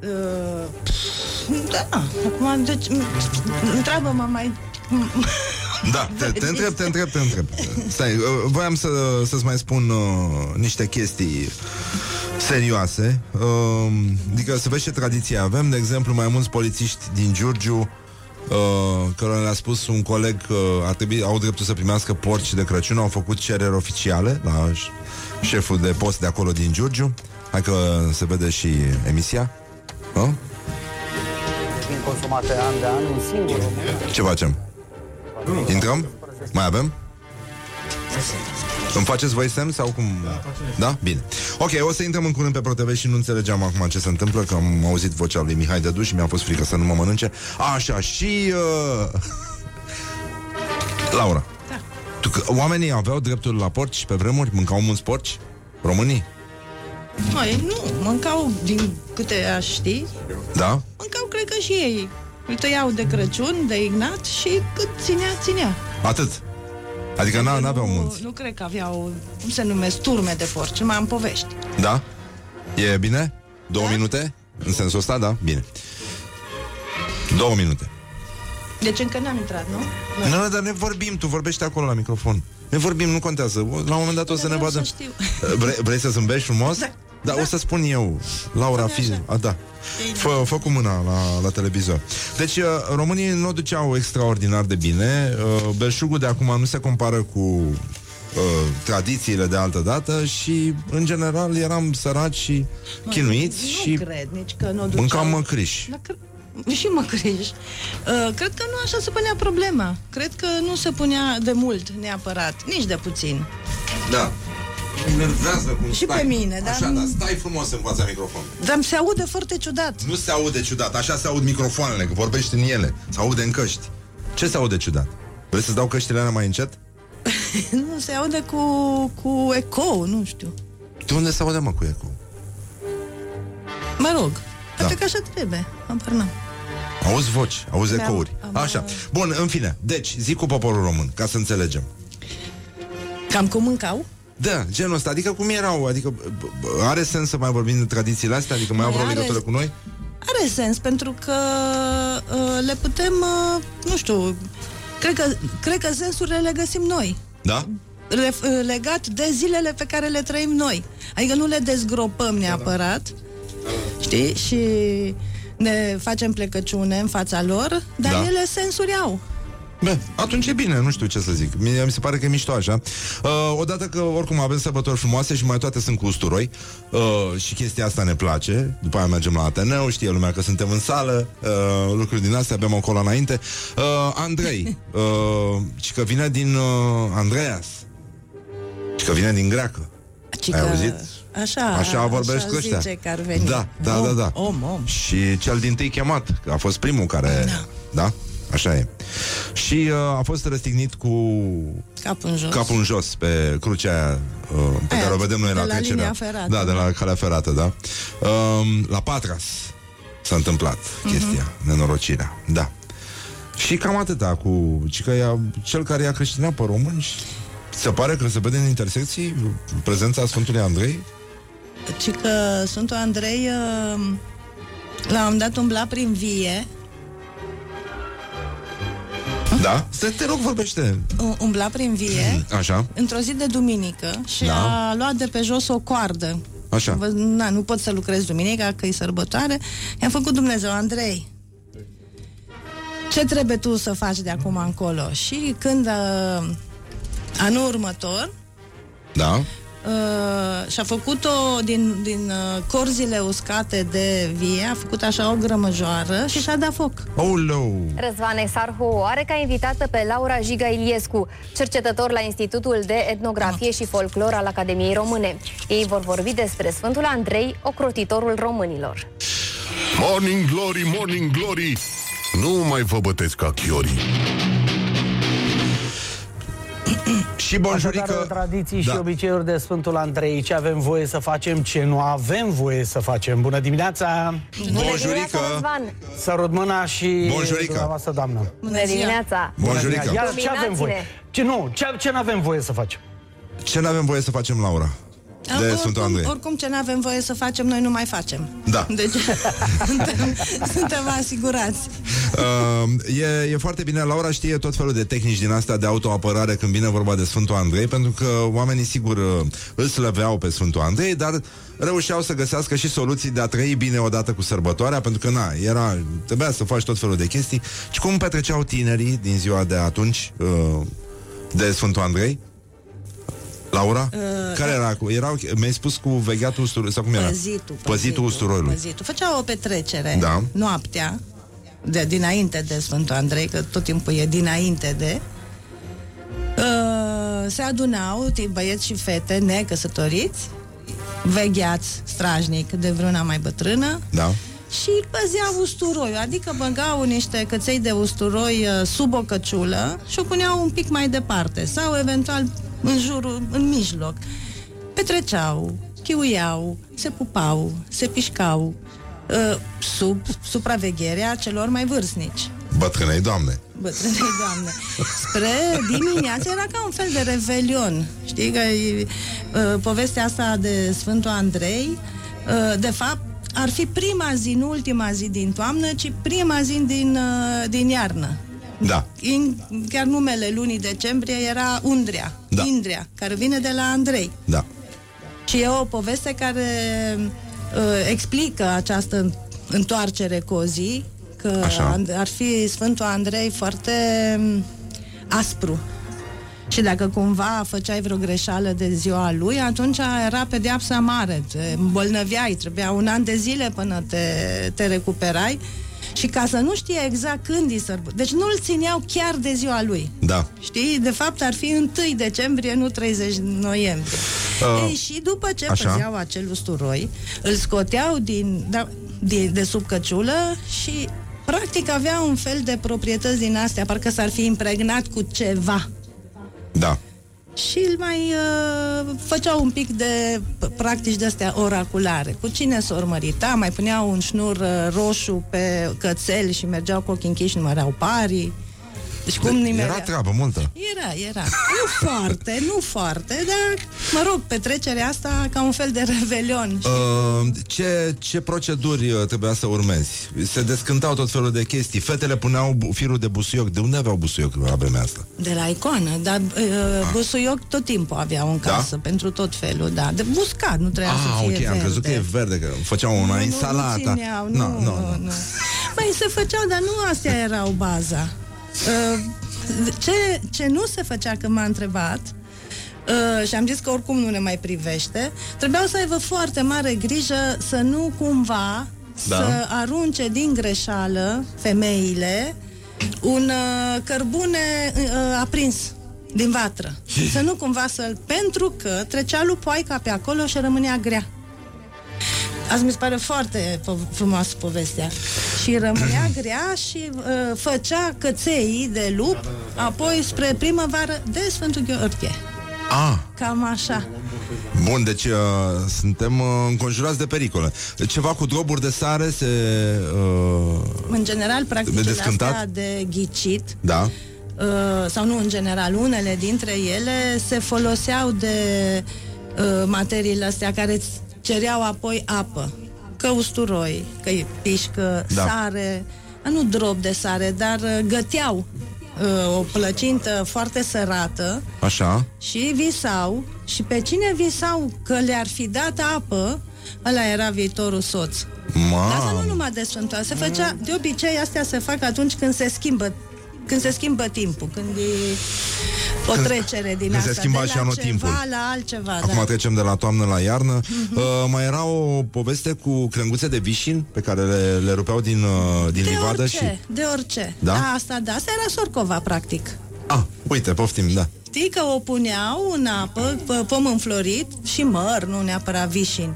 Uh, da, acum, deci, întreabă-mă mai... Da, te, te întreb, te întreb, te întreb. Stai, uh, voiam să, să-ți mai spun uh, niște chestii serioase. uh, Adică să vezi ce tradiție avem. De exemplu, mai mulți polițiști din Giurgiu, Uh, cărora le-a spus un coleg că uh, ar trebui, au dreptul să primească porci de Crăciun. Au făcut cereri oficiale la șeful de post de acolo din Giurgiu. Hai că se vede și emisia. uh? Consumate an de an, un singur. Ce facem? Intrăm? Mai avem? Îmi faceți voi semn sau cum? Da? Bine. Ok, o să intrăm în curând pe Pro T V și nu înțelegeam acum ce se întâmplă, că am auzit vocea lui Mihai Dădu și mi-a fost frică să nu mă mănânce. Așa, și... Uh... Laura, da. Tu, că, oamenii aveau dreptul la porci pe vremuri? Mâncau mulți porci? Românii? Măi, nu, mâncau, din câte aș ști. Da? Mâncau, cred că și ei. Îl tăiau de Crăciun, de Ignat și cât ținea, ținea. Atât. Adică n- n-aveau nu, mulți. Nu cred că aveau, cum se numesc, turme de porci, mai am povești. Da? E bine? Două da? minute? În sensul ăsta, da? Bine. Două minute. Deci încă n-am intrat, nu? Nu, no, dar ne vorbim, tu vorbești acolo la microfon. Ne vorbim, nu contează. La un moment dat o să ne vadă. Vrei, vrei să zâmbești frumos? Da. Da, da. O să spun eu, Laura, fi... A, da. Fă, fă cu mâna la, la televizor. Deci, românii nu o duceau extraordinar de bine. Belșugul de acum nu se compară cu uh, tradițiile de altă dată și, în general, eram săraci și mă, chinuiți nu și cred nici că nu duceau... mâncam măcriși. Și măcriși. Uh, cred că nu așa se punea problema. Cred că nu se punea de mult neapărat, nici de puțin. Da. Nervează cum și stai. Pe mine, dar... Așa, dar stai frumos în fața microfonului. Dar se aude foarte ciudat. Nu se aude ciudat, așa se aud microfoanele, că vorbești în ele. Se aude în căști. Ce se aude ciudat? Vrei să-ți dau căștile alea mai încet? Nu, se aude cu, cu ecou, nu știu. De unde se aude, mă, cu ecou? Mă rog, da. Poate că așa trebuie, habar n-am. Auzi voci, auzi am, ecouri. am, Așa, bun, în fine. Deci, zic cu poporul român, ca să înțelegem. Cam cum mâncau? Da, genul ăsta, adică cum erau, adică are sens să mai vorbim de tradițiile astea, adică mai au vreo legătură cu noi? Are sens, pentru că uh, le putem, uh, nu știu, cred că, cred că sensurile le găsim noi. Da? Le, legat de zilele pe care le trăim noi. Adică nu le dezgropăm neapărat, da, da. Știi? Și ne facem plecăciune în fața lor, dar da. Ele sensuri au. Bine, atunci e bine, nu știu ce să zic. Mie mi se pare că e mișto așa. uh, Odată că oricum avem sărbători frumoase și mai toate sunt cu usturoi, uh, și chestia asta ne place. După aia mergem la Ateneu, știe lumea că suntem în sală, uh, lucruri din astea, abia acolo înainte. uh, Andrei uh, și că vine din uh, Andreas și că vine din greacă. Cică... Ai auzit? Așa, așa vorbești cu ăștia. Zice că ar veni. Da, da, da, da. Om, om. Și cel dintâi chemat, că a fost primul care... Da, da? Așa e. Și uh, a fost răstignit cu capul în jos, capul în jos pe crucea aia, uh, pe aia, care o vedem noi la trecerea. Da, de la calea ferată, da. Uh, la Patras s-a întâmplat uh-huh. chestia, nenorocirea. Da. Și cam atâta cu cică ea, cel care i-a creștinat pe români și se pare că se vede în intersecții prezența Sfântului Andrei. Cică Sfântul Andrei uh, la un moment dat umbla prin vie. Da? Să te rog, vorbește. Umbla prin vie. Așa. Într-o zi de duminică și da. A luat de pe jos o coardă. Așa. Na, nu pot să lucrez duminica, că e sărbătoare. I-am făcut Dumnezeu, Andrei, ce trebuie tu să faci de acum încolo? Și când uh, anul următor, da. Uh, și-a făcut-o din, din uh, corzile uscate de vie, a făcut așa o grămăjoară și și-a dat foc. Oh, no. Răzvan Exarhu o are ca invitată pe Laura Jiga Iliescu, cercetător la Institutul de Etnografie și Folclor al Academiei Române. Ei vor vorbi despre Sfântul Andrei, ocrotitorul românilor. Morning Glory, Morning Glory, nu mai vă bătesc ca chiorii. Și bonjurică. Tradiții da. Și obiceiuri de Sfântul Andrei. Ce avem voie să facem, ce nu avem voie să facem. Bună dimineața! Bonjurică! Sărut mâna și bonjurică. Dumneavoastră, doamnă. Bună dimineața! Bonjurică! Iar ce avem voie? Ce nu? Ce, ce nu avem voie să facem? Ce nu avem voie să facem, Laura? De oricum, Sfântul Andrei. Oricum ce n-avem voie să facem, noi nu mai facem. Da. Deci suntem, suntem asigurați. Uh, e, e foarte bine. Laura știe tot felul de tehnici din astea de autoapărare când vine vorba de Sfântul Andrei, pentru că oamenii sigur îl slăveau pe Sfântul Andrei, dar reușeau să găsească și soluții de a trăi bine odată cu sărbătoarea, pentru că na, era, trebuia să faci tot felul de chestii. Și cum petreceau tinerii din ziua de atunci uh, de Sfântul Andrei? Laura? Uh, Care era? Cu, erau, mi-ai spus cu vegheatul usturoiului, sau cum era? Păzitul. Păzitul, păzitul usturoiului. Păzitul. Făceau o petrecere, da. Noaptea, de, dinainte de Sfântul Andrei, că tot timpul e dinainte de... Uh, se adunau băieți și fete necăsătoriți, vegheați strajnic de vreuna mai bătrână, da. Și păzeau usturoiul, adică băgau niște căței de usturoi uh, sub o căciulă și o puneau un pic mai departe sau eventual în jurul, în mijloc. Petreceau, chiuiau, se pupau, se pișcau uh, sub supravegherea celor mai vârstnici. Bătrânei doamne. Bătrânei doamne. Spre dimineață era ca un fel de revelion. Știi că uh, povestea asta de Sfântul Andrei, uh, de fapt, ar fi prima zi, nu ultima zi din toamnă, ci prima zi din, uh, din iarnă. Da. In, chiar numele lunii decembrie era Undria, da. Indria, care vine de la Andrei. Da. Și e o poveste care uh, explică această întoarcere cu o zi, că Așa. ar fi Sfântul Andrei foarte aspru. Și dacă cumva făceai vreo greșeală de ziua lui, atunci era pedeapsa mare. Te îmbolnăveai, trebuia un an de zile până te, te recuperai. Și ca să nu știe exact când îi sărbă... Deci nu-l țineau chiar de ziua lui. Da. Știi? De fapt ar fi întâi decembrie, nu treizeci noiembrie. Uh, Ei, și după ce așa. păzeau acel usturoi, îl scoteau din, da, de, de sub căciulă și practic avea un fel de proprietăți din astea, parcă s-ar fi impregnat cu ceva. Da. Și îl mai uh, făceau un pic de practici de-astea oraculare. Cu cine s-o urmărita, mai puneau un șnur uh, roșu pe cățel și mergeau cu ochii închiși, număreau parii. Deci cum de, era treabă multă. Era, era. Nu foarte, nu foarte, dar, mă rog, petrecerea asta ca un fel de revelion. Uh, ce, ce proceduri trebuia să urmezi? Se descântau tot felul de chestii. Fetele puneau firul de busuioc. De unde aveau busuioc la vremea asta? De la icoană, dar uh, ah. busuioc tot timpul aveau în casă, da? Pentru tot felul, da. De buscat, nu trebuia ah, să fie ok, verde. Am crezut că e verde, că făceau una insalata. Nu, țineau, nu, no, no, nu, nu. Băi, se făceau, dar nu astea erau baza. Uh, ce, ce nu se făcea când m-a întrebat uh, și am zis că oricum nu ne mai privește, trebuiau să aibă foarte mare grijă să nu cumva da. să arunce din greșeală femeile un uh, cărbune uh, aprins din vatră. Să nu cumva să-l... Pentru că trecea lupoaica pe acolo și rămânea grea. Asta mi se pare foarte po- frumoasă povestea. Și rămânea grea și uh, făcea căței de lup, apoi spre primăvară de Sfântul Gheorghe. Ah. Cam așa. Bun, deci uh, suntem uh, înconjurați de pericole. Ceva cu droburi de sare se... Uh, în general, practicile astea de ghicit, da. uh, sau nu în general, unele dintre ele se foloseau de uh, materiile astea care cereau apoi apă, că usturoi, că pișcă, da. sare, nu drop de sare, dar găteau uh, o plăcintă foarte sărată. Așa. Și visau, și pe cine visau că le-ar fi dat apă, ăla era viitorul soț. Mam. Dar asta nu numai de sfântoare, se făcea, de obicei astea se fac atunci când se schimbă când se schimbă timpul, când e o trecere din când asta, se schimba de și la anotimpul. ceva la altceva. Acum da. trecem de la toamnă la iarnă. Uh-huh. Uh, mai era o poveste cu crenguțe de vișin pe care le, le rupeau din, uh, din de livadă orice, și... de orice. Da? Da, asta, da, asta era sorcova, practic. Ah, uite, poftim, da. Știi că o puneau în apă, pom înflorit și măr, nu neapărat vișin.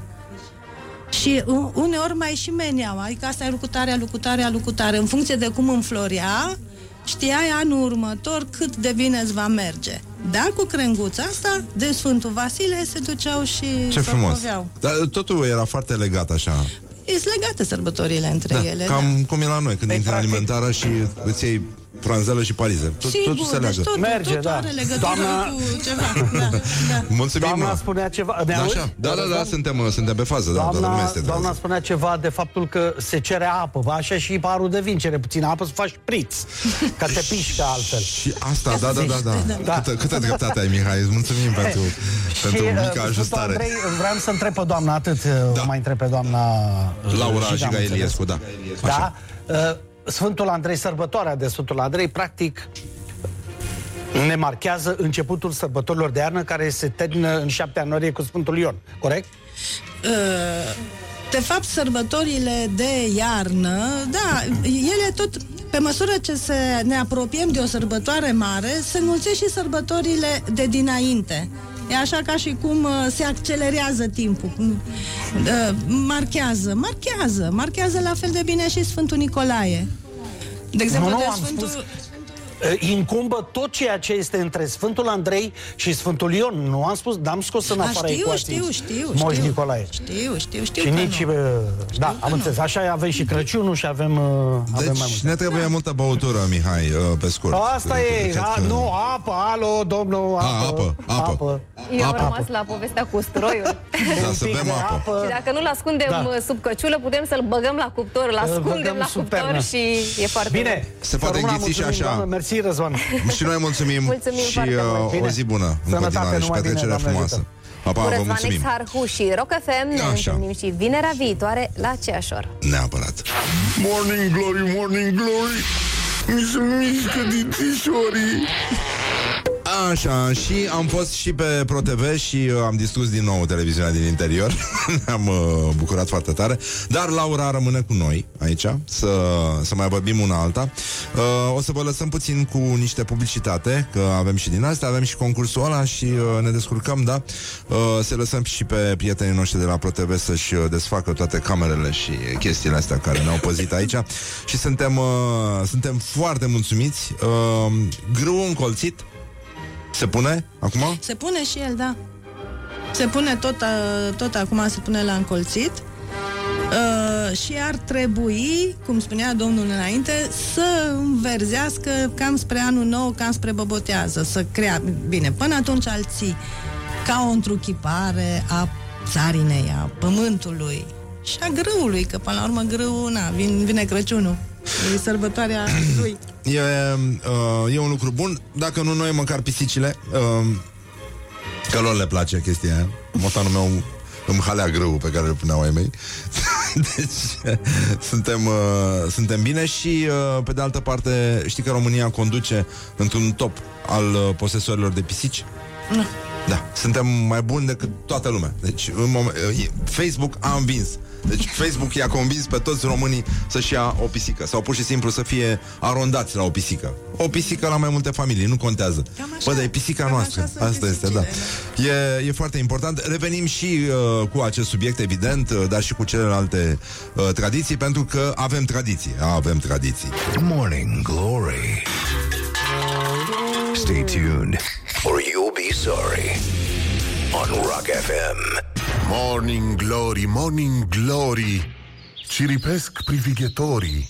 Și uneori mai și meneau, adică asta e lucutarea, lucutarea, lucutare. În funcție de cum înflorea, știai anul următor cât de bine îți va merge. Dar cu crenguța asta, de Sfântul Vasile, se duceau și ce frumos. Socoveau. Dar totul era foarte legat așa. Sunt legate sărbătorile între da, ele. Cam da. cum e la noi, când intri în alimentară și îți iei franzelă și parize. Tot, Sigur, totul se leagă. deci totul, merge, totul da. are legătură Doamna... cu ceva. Da, da. Mulțumim. Doamna spunea ceva. Da, așa. Da, da, da, da, suntem, suntem pe fază. Doamna, da, doamna, doamna spunea ceva de faptul că se cere apă, așa și parul de vin cere puțină apă să faci priț, ca te pișcă altfel. Și asta, da, da, da, da. da. Câtă, câtă dreptate ai, Mihai, îți mulțumim pentru, pentru mica ajustare. Andrei, vreau să întreb pe doamna, atât da. mai întreb pe doamna Laura Jiga Iliescu, da. Da. Sfântul Andrei, sărbătoarea de Sfântul Andrei, practic ne marchează începutul sărbătorilor de iarnă, care se termină în șapte ianuarie cu Sfântul Ion, corect? De fapt, sărbătorile de iarnă, da, ele tot, pe măsură ce se, ne apropiem de o sărbătoare mare, se înmulțesc și sărbătorile de dinainte. E așa ca și cum uh, se accelerează timpul. Uh, marchează, marchează, marchează la fel de bine și Sfântul Nicolae. De exemplu, nu, nu, de am Sfântul... spus, incumbă tot ceea ce este între Sfântul Andrei și Sfântul Ion. Nu am spus, n-am scos în afara ecuației. Știu, știu, Moș știu. Nicolae. Știu, știu, știu. Și nici... Nu. Da, am înțeles. Așa avem și Crăciunul și avem, deci, avem mai mult. ne trebuie multă băutură, Mihai, pe scurt. Asta e. A, că... Nu, apă, alo, domnul, apă. A, apă, apă. apă. Eu am apă. rămas la povestea cu usturoiul. Da, să bem apă. apă. Și dacă nu-l ascundem da. sub căciulă, putem să-l băgăm la cuptor. Îl ascundem la supernă. cuptor și e foarte bine. Se poate înghiți și așa. Doamne, mersi, Răzvan. Și noi mulțumim, mulțumim și uh, o zi bună în continuare și petrecerea frumoasă. Cu Răzvan Exarhu și Rock F M ne așa. întâlnim și vinerea viitoare la aceeași oră. Neapărat. Morning Glory, Morning Glory, mi se mișcă dințișorii. Așa, și am fost și pe ProTV și uh, am distrus din nou televiziunea din interior. Ne-am uh, bucurat foarte tare. Dar Laura rămâne cu noi aici Să, să mai vorbim una alta. uh, O să vă lăsăm puțin cu niște publicitate, că avem și din astea. Avem și concursul ăla și uh, ne descurcăm, da? uh, Să lăsăm și pe prietenii noștri de la ProTV să-și desfacă toate camerele și chestiile astea care ne-au păzit aici. Și suntem, uh, suntem foarte mulțumiți. uh, Grâu încolțit se pune acum? Se pune și el, da. Se pune tot, tot acum, se pune la încolțit. Uh, și ar trebui, cum spunea domnul înainte, să înverzească cam spre anul nou, cam spre bobotează, să crea... Bine, până atunci îl ții ca o întruchipare a țarinei, a pământului și a grâului, că până la urmă grâul, na, vine, vine Crăciunul. E sărbătoarea lui. E, uh, e un lucru bun. Dacă nu noi, măcar pisicile, uh, că lor le place chestia aia. Motanul meu îmi halea grâu pe care îl puneau ai mei. Deci suntem, uh, suntem bine. Și uh, pe de altă parte, știi că România conduce într-un top al uh, posesorilor de pisici? Nu. Da, suntem mai buni decât toată lumea. Deci în moment, uh, Facebook a învins. Deci Facebook i-a convins pe toți românii să-și ia o pisică. Sau pur și simplu să fie arondați la o pisică. O pisică la mai multe familii, nu contează. Bă, dar e pisica noastră. Asta este, da. E, e foarte important. Revenim și uh, cu acest subiect, evident, uh, dar și cu celelalte uh, tradiții, pentru că avem tradiții. Avem tradiții. Morning Glory. Stay tuned or you'll be sorry on Rock F M. Morning Glory, Morning Glory, ciripesc privighetorii.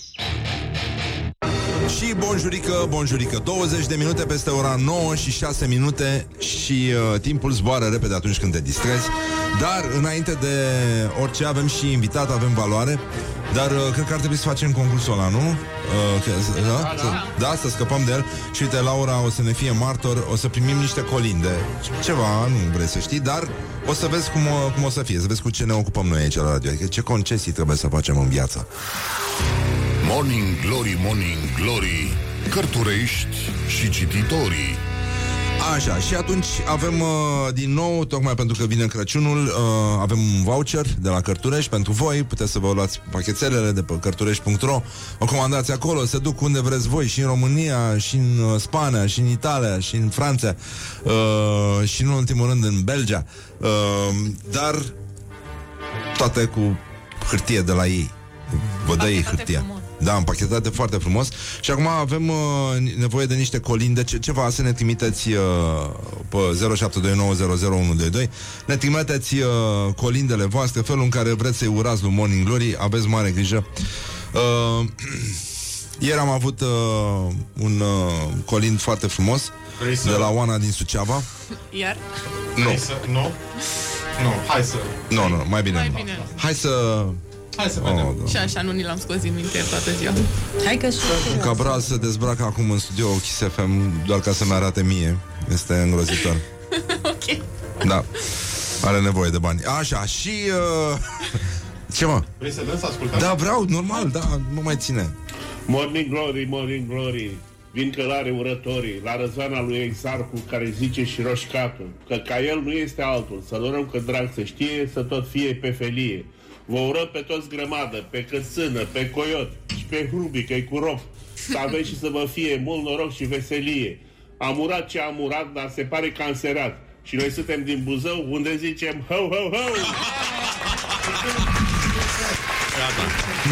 Și bonjurică, bonjurică, douăzeci de minute peste ora nouă și șase minute. Și uh, timpul zboară repede atunci când te distrezi. Dar înainte de orice avem și invitat, avem valoare. Dar uh, cred că ar trebui să facem concursul ăla, nu? Uh, că, da? Da, să, da, să scăpăm de el. Și uite, Laura o să ne fie martor. O să primim niște colinde. Ceva, nu vrei să știi. Dar o să vezi cum o, cum o să fie. Să vezi cu ce ne ocupăm noi aici la radio. Adică ce concesii trebuie să facem în viață. Morning Glory, Morning Glory, cărturești și cititorii. Așa, și atunci avem uh, din nou, tocmai pentru că vine Crăciunul, uh, avem un voucher de la Cărturești pentru voi. Puteți să vă luați pachetelele de pe cărturești punct ro. O comandați acolo, se duc unde vreți voi, și în România, și în uh, Spania, și în Italia, și în Franța, uh, și în ultimul rând în Belgia. uh, Dar toate cu hârtie de la ei. Vă dă ei hârtia frumos. Da, împachetate foarte frumos. Și acum avem uh, nevoie de niște colinde, ce, ceva, să ne trimiteți uh, pe zero șapte doi nouă zero zero unu doi doi. Ne trimiteți uh, colindele voastre, felul în care vreți să-i urați lui Morning Glory. Aveți mare grijă. uh, Ieri am avut uh, un uh, colind foarte frumos să... de la Oana din Suceava. Iar? Nu. Să... Nu? Nu, hai să... Nu, nu, mai bine. Mai bine. Hai să... Hai să vedem. Oh, da. Și așa nu ni l-am scos din minte toată ziua. Hai că și Cabral se dezbracă acum în studio Kiss F M doar ca să-mi arate mie. Este îngrozitor. Ok. Da. Are nevoie de bani. Așa, și... Uh... Ce mă? Vrei să dăm să ascultăm? Da, vreau, normal, da, nu mai ține. Morning Glory, Morning Glory, vin călare urătorii, la răzvana lui Exarhu, care zice și roșcatul, că ca el nu este altul, să-l urăm că drag să știe, să tot fie pe felie. Vă urăm pe toți grămadă, pe cățână, pe coiot și pe hrubi, că-i cu rop. Să aveți și să vă fie mult noroc și veselie. Am urat ce am urat, dar se pare că am serat. Și noi suntem din Buzău, unde zicem ho, ho, ho!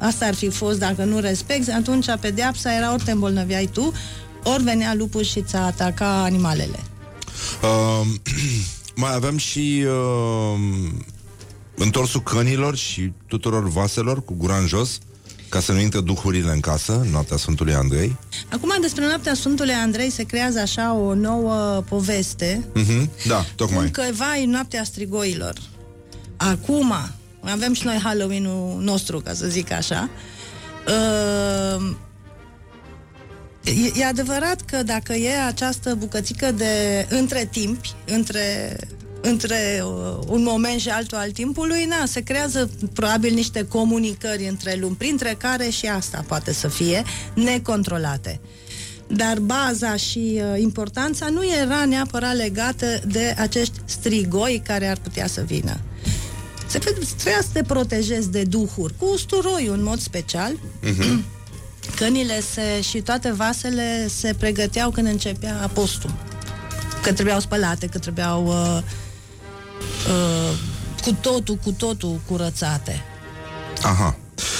Asta ar fi fost, dacă nu respecti, atunci pedeapsa era ori te îmbolnăveai tu, ori venea lupul și ți-a ataca animalele. Uh, mai avem și uh, întorsul cănilor și tuturor vaselor cu gura în jos, ca să nu intre duhurile în casă, noaptea Sfântului Andrei. Acum, despre noaptea Sfântului Andrei se creează așa o nouă poveste. Uh-huh. Da, tocmai. Cum că, vai, noaptea strigoilor. Acum, avem și noi Halloween-ul nostru, ca să zic așa. Uh, e, e adevărat că dacă e această bucățică de între timpi, între... între uh, un moment și altul al timpului, na, se creează probabil niște comunicări între lumi, printre care și asta poate să fie necontrolate. Dar baza și uh, importanța nu era neapărat legată de acești strigoi care ar putea să vină. Se trebuia să te protejezi de duhuri, cu usturoiul în mod special. Uh-huh. Cănile se, și toate vasele se pregăteau când începea postul. Că trebuiau spălate, că trebuiau uh, uh, cu totul, cu totul curățate. Aha.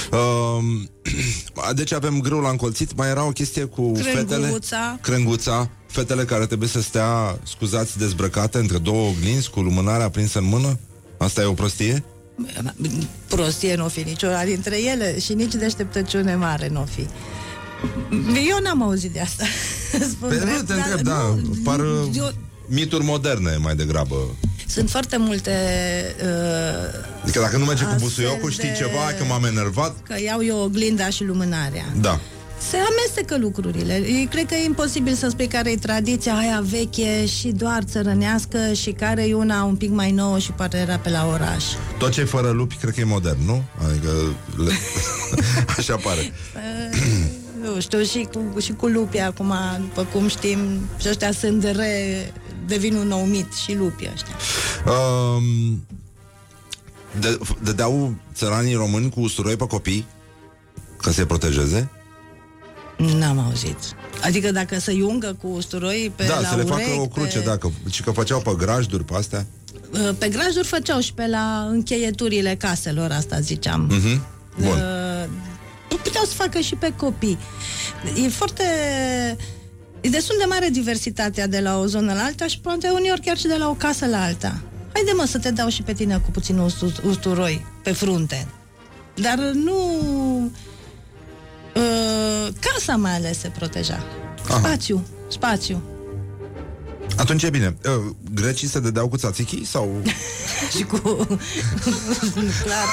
Uh, deci avem grâul la încolțit. Mai era o chestie cu Crânguța. fetele Crânguța. Fetele care trebuie să stea, scuzați, dezbrăcate între două oglinzi cu lumânarea aprinsă în mână. Asta e o prostie? Prostie nu o fi niciuna dintre ele și nici deșteptăciune mare nu o fi. Eu n-am auzit de asta. Pe nu te întreb, da, par eu... mituri moderne mai degrabă. Sunt foarte multe uh, adică dacă nu merge cu busuiocul, de... știi ceva, că m-am enervat. Că iau eu oglinda și lumânarea. Da. Se amestecă lucrurile. Eu cred că e imposibil să spui care e tradiția aia veche și doar țărănească și care e una un pic mai nouă și poate era pe la oraș. Tot ce e fără lupi, cred că e modern, nu? Adică le... așa pare. Nu știu, și cu, și cu lupii acum, după cum știm, și ăștia sunt re, devin un nou mit și lupii ăștia. Um, de, dădeau țăranii români cu usturoi pe copii ca să-i protejeze? N-am auzit. Adică dacă să iungă cu usturoi pe da, la să le urechi, facă o cruce, pe... dacă, și că făceau pe grajduri, pe astea. Pe grajduri făceau și pe la încheieturile caselor, asta ziceam. Uh-huh. Bun. Uh, puteau să facă și pe copii. E foarte... E destul de mare diversitatea de la o zonă la alta și poate uneori chiar și de la o casă la alta. Haide mă să te dau și pe tine cu puțin usturoi pe frunte. Dar nu... Uh, casa mai ales se proteja. Aha. Spațiu, spațiu. Atunci e bine. Uh, grecii se dădeau cu țațichii sau... și cu... clar.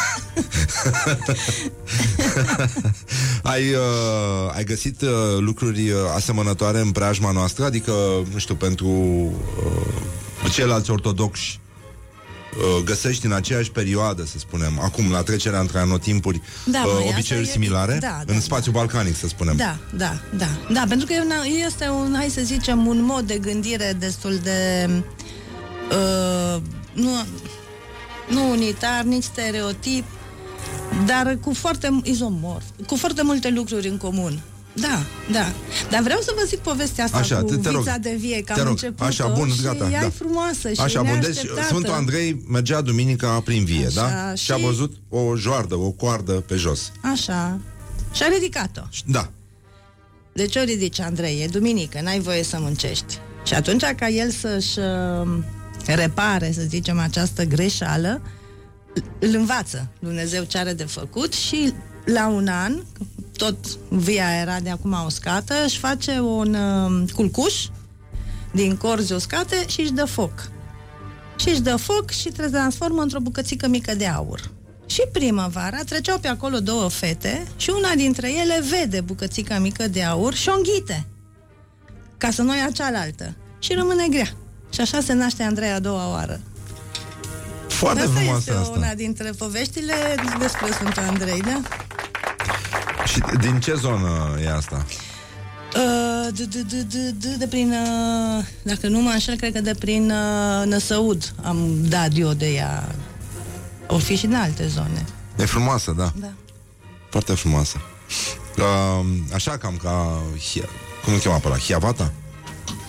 ai, uh, ai găsit uh, lucruri uh, asemănătoare în preajma noastră? Adică, nu știu, pentru uh, ceilalți ortodoxi uh, găsești în aceeași perioadă, să spunem, acum, la trecerea între anotimpuri, da, uh, măi, obiceiuri e... similare da, în da, spațiul da. balcanic, să spunem. Da, da, da. Da, pentru că este un, hai să zicem, un mod de gândire destul de uh, nu, nu unitar, nici stereotip, dar cu foarte izomorf, cu foarte multe lucruri în comun. Da, da. Dar vreau să vă zic povestea asta așa, cu te, te vița rog, de vie, că te am rog. început-o așa, bun, și gata, ea da. e frumoasă și așa, bun, deci neașteptată. Sfântul Andrei mergea duminica prin vie, așa, da? Și... și a văzut o joardă, o coardă pe jos. Așa. Și a ridicat-o. Da. Deci o ridici, Andrei, e duminică, n-ai voie să muncești. Și atunci ca el să-și uh, repare, să zicem, această greșeală, îl învață Dumnezeu ce are de făcut și la un an, tot via era de acum uscată, își face un uh, culcuș din corzi uscate și își dă foc. Și își dă foc și se transformă într-o bucățică mică de aur. Și primăvara treceau pe acolo două fete și una dintre ele vede bucățica mică de aur și o înghite ca să nu ia cealaltă. Și rămâne grea. Și așa se naște Andrei a doua oară. Foarte asta frumoasă este asta. Una dintre poveștile despre Sfântul Andrei, da? Și din ce zonă e asta? Uh, de, de, de, de, de, de prin, uh, dacă nu mă înșel, cred că de prin uh, Năsăud am dat eu de ea. O fi și în alte zone. E frumoasă, da. Da. Foarte frumoasă. Uh, așa cam ca... Cum îl chema pe ăla? Hiavata?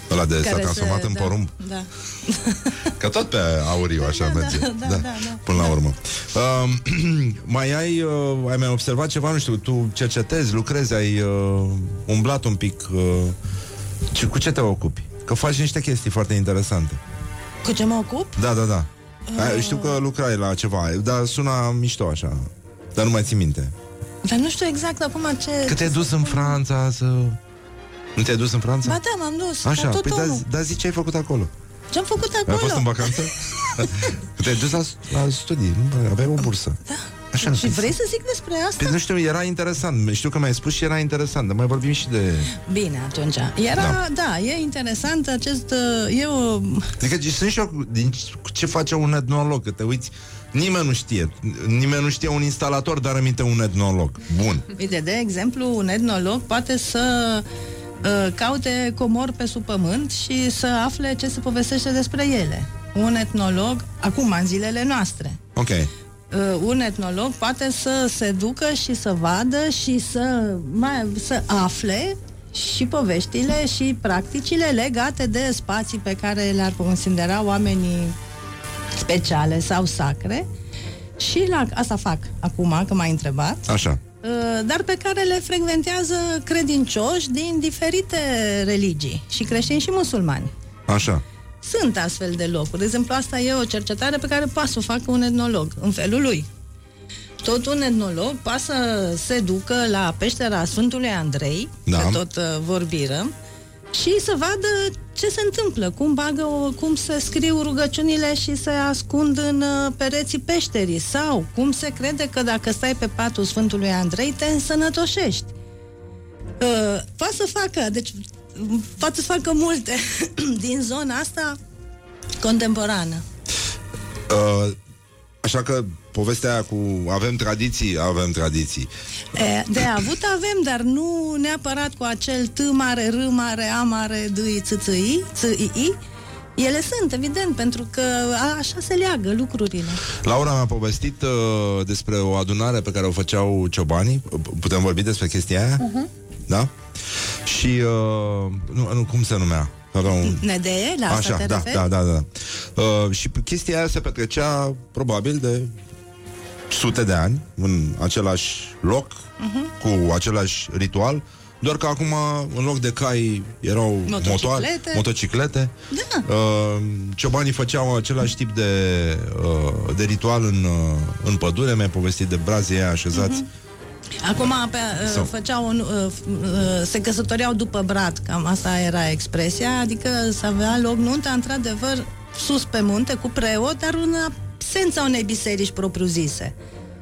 Ăla de s-a Care transformat se- în da, porumb. Da. Că tot pe auriu așa da, merge. da, da, da, da. Până la urmă. Uh, mai ai, uh, ai mai observat ceva? Nu știu, tu cercetezi, lucrezi, ai uh, umblat un pic. Uh, ce, cu ce te ocupi? Că faci niște chestii foarte interesante. Cu ce mă ocup? Da, da, da. Uh... Știu că lucrai la ceva, dar suna mișto așa. Dar nu mai ții minte. Dar nu știu exact acum ce... Că te-ai dus în Franța să... Nu te-ai dus în Franța? Ba da, m-am dus. Așa, tot păi omul. da, da, zi ce ai făcut acolo. Ce-am făcut acolo? Ai fost în vacanță? Te-ai dus la, la studii, nu? Aveai o bursă. Da. Așa, Și vrei să zic despre asta? Păi nu știu, era interesant. Știu că mi-ai spus și era interesant, dar mai vorbim și de... Bine, atunci. Era, da, da e interesant acest... E o... Adică sunt și eu din ce face un etnolog, că te uiți, nimeni nu știe. Nimeni nu știe un instalator, dar aminte un etnolog. Bun. Uite, de exemplu, un etnolog poate să uh, caute comori pe sub pământ și să afle ce se povestește despre ele. Un etnolog, acum, în zilele noastre. Ok. Uh, un etnolog poate să se ducă și să vadă și să, mai, să afle și poveștile și practicile legate de spații pe care le-ar considera oamenii speciale sau sacre. Și la asta fac acum, că m-ai întrebat. Așa. Uh, dar pe care le frecventează credincioși din diferite religii, și creștini și musulmani. Așa. Sunt astfel de locuri. De exemplu, asta e o cercetare pe care poate să o facă un etnolog, în felul lui. Tot un etnolog poate să se ducă la peștera Sfântului Andrei, da, că tot uh, vorbirăm, și să vadă ce se întâmplă, cum bagă, o, cum se scriu rugăciunile și se ascund în uh, pereții peșterii, sau cum se crede că dacă stai pe patul Sfântului Andrei te însănătoșești. Uh, poate să facă, deci poate să facă multe din zona asta contemporană. Uh, așa că povestea aia cu avem tradiții, avem tradiții. E, de avut avem, dar nu neapărat cu acel T mare, R mare, A mare, D I, C, C, I, C, I, I. Ele sunt, evident, pentru că a, așa se leagă lucrurile. Laura mi-a povestit uh, despre o adunare pe care o făceau ciobanii. Putem vorbi despre chestia aia? Uh-huh. Da? Și uh, nu, nu, cum se numea? Un... N D E, la asta Așa, te da, referi? da, da, da. Uh, și chestia aia se petrecea probabil de sute de ani în același loc, uh-huh, cu același ritual, doar că acum în loc de cai erau motociclete, motoare, motociclete. Da. Uh, ciobanii făceau același tip de, uh, de ritual în, uh, în pădure. Mi-ai povestit de brazii aia așezați. Uh-huh. Acum pe, uh, făceau un, uh, uh, se căsătoreau după brad, cam asta era expresia, adică să avea loc nunta într-adevăr sus pe munte cu preot, dar în absența unei biserici propriu-zise.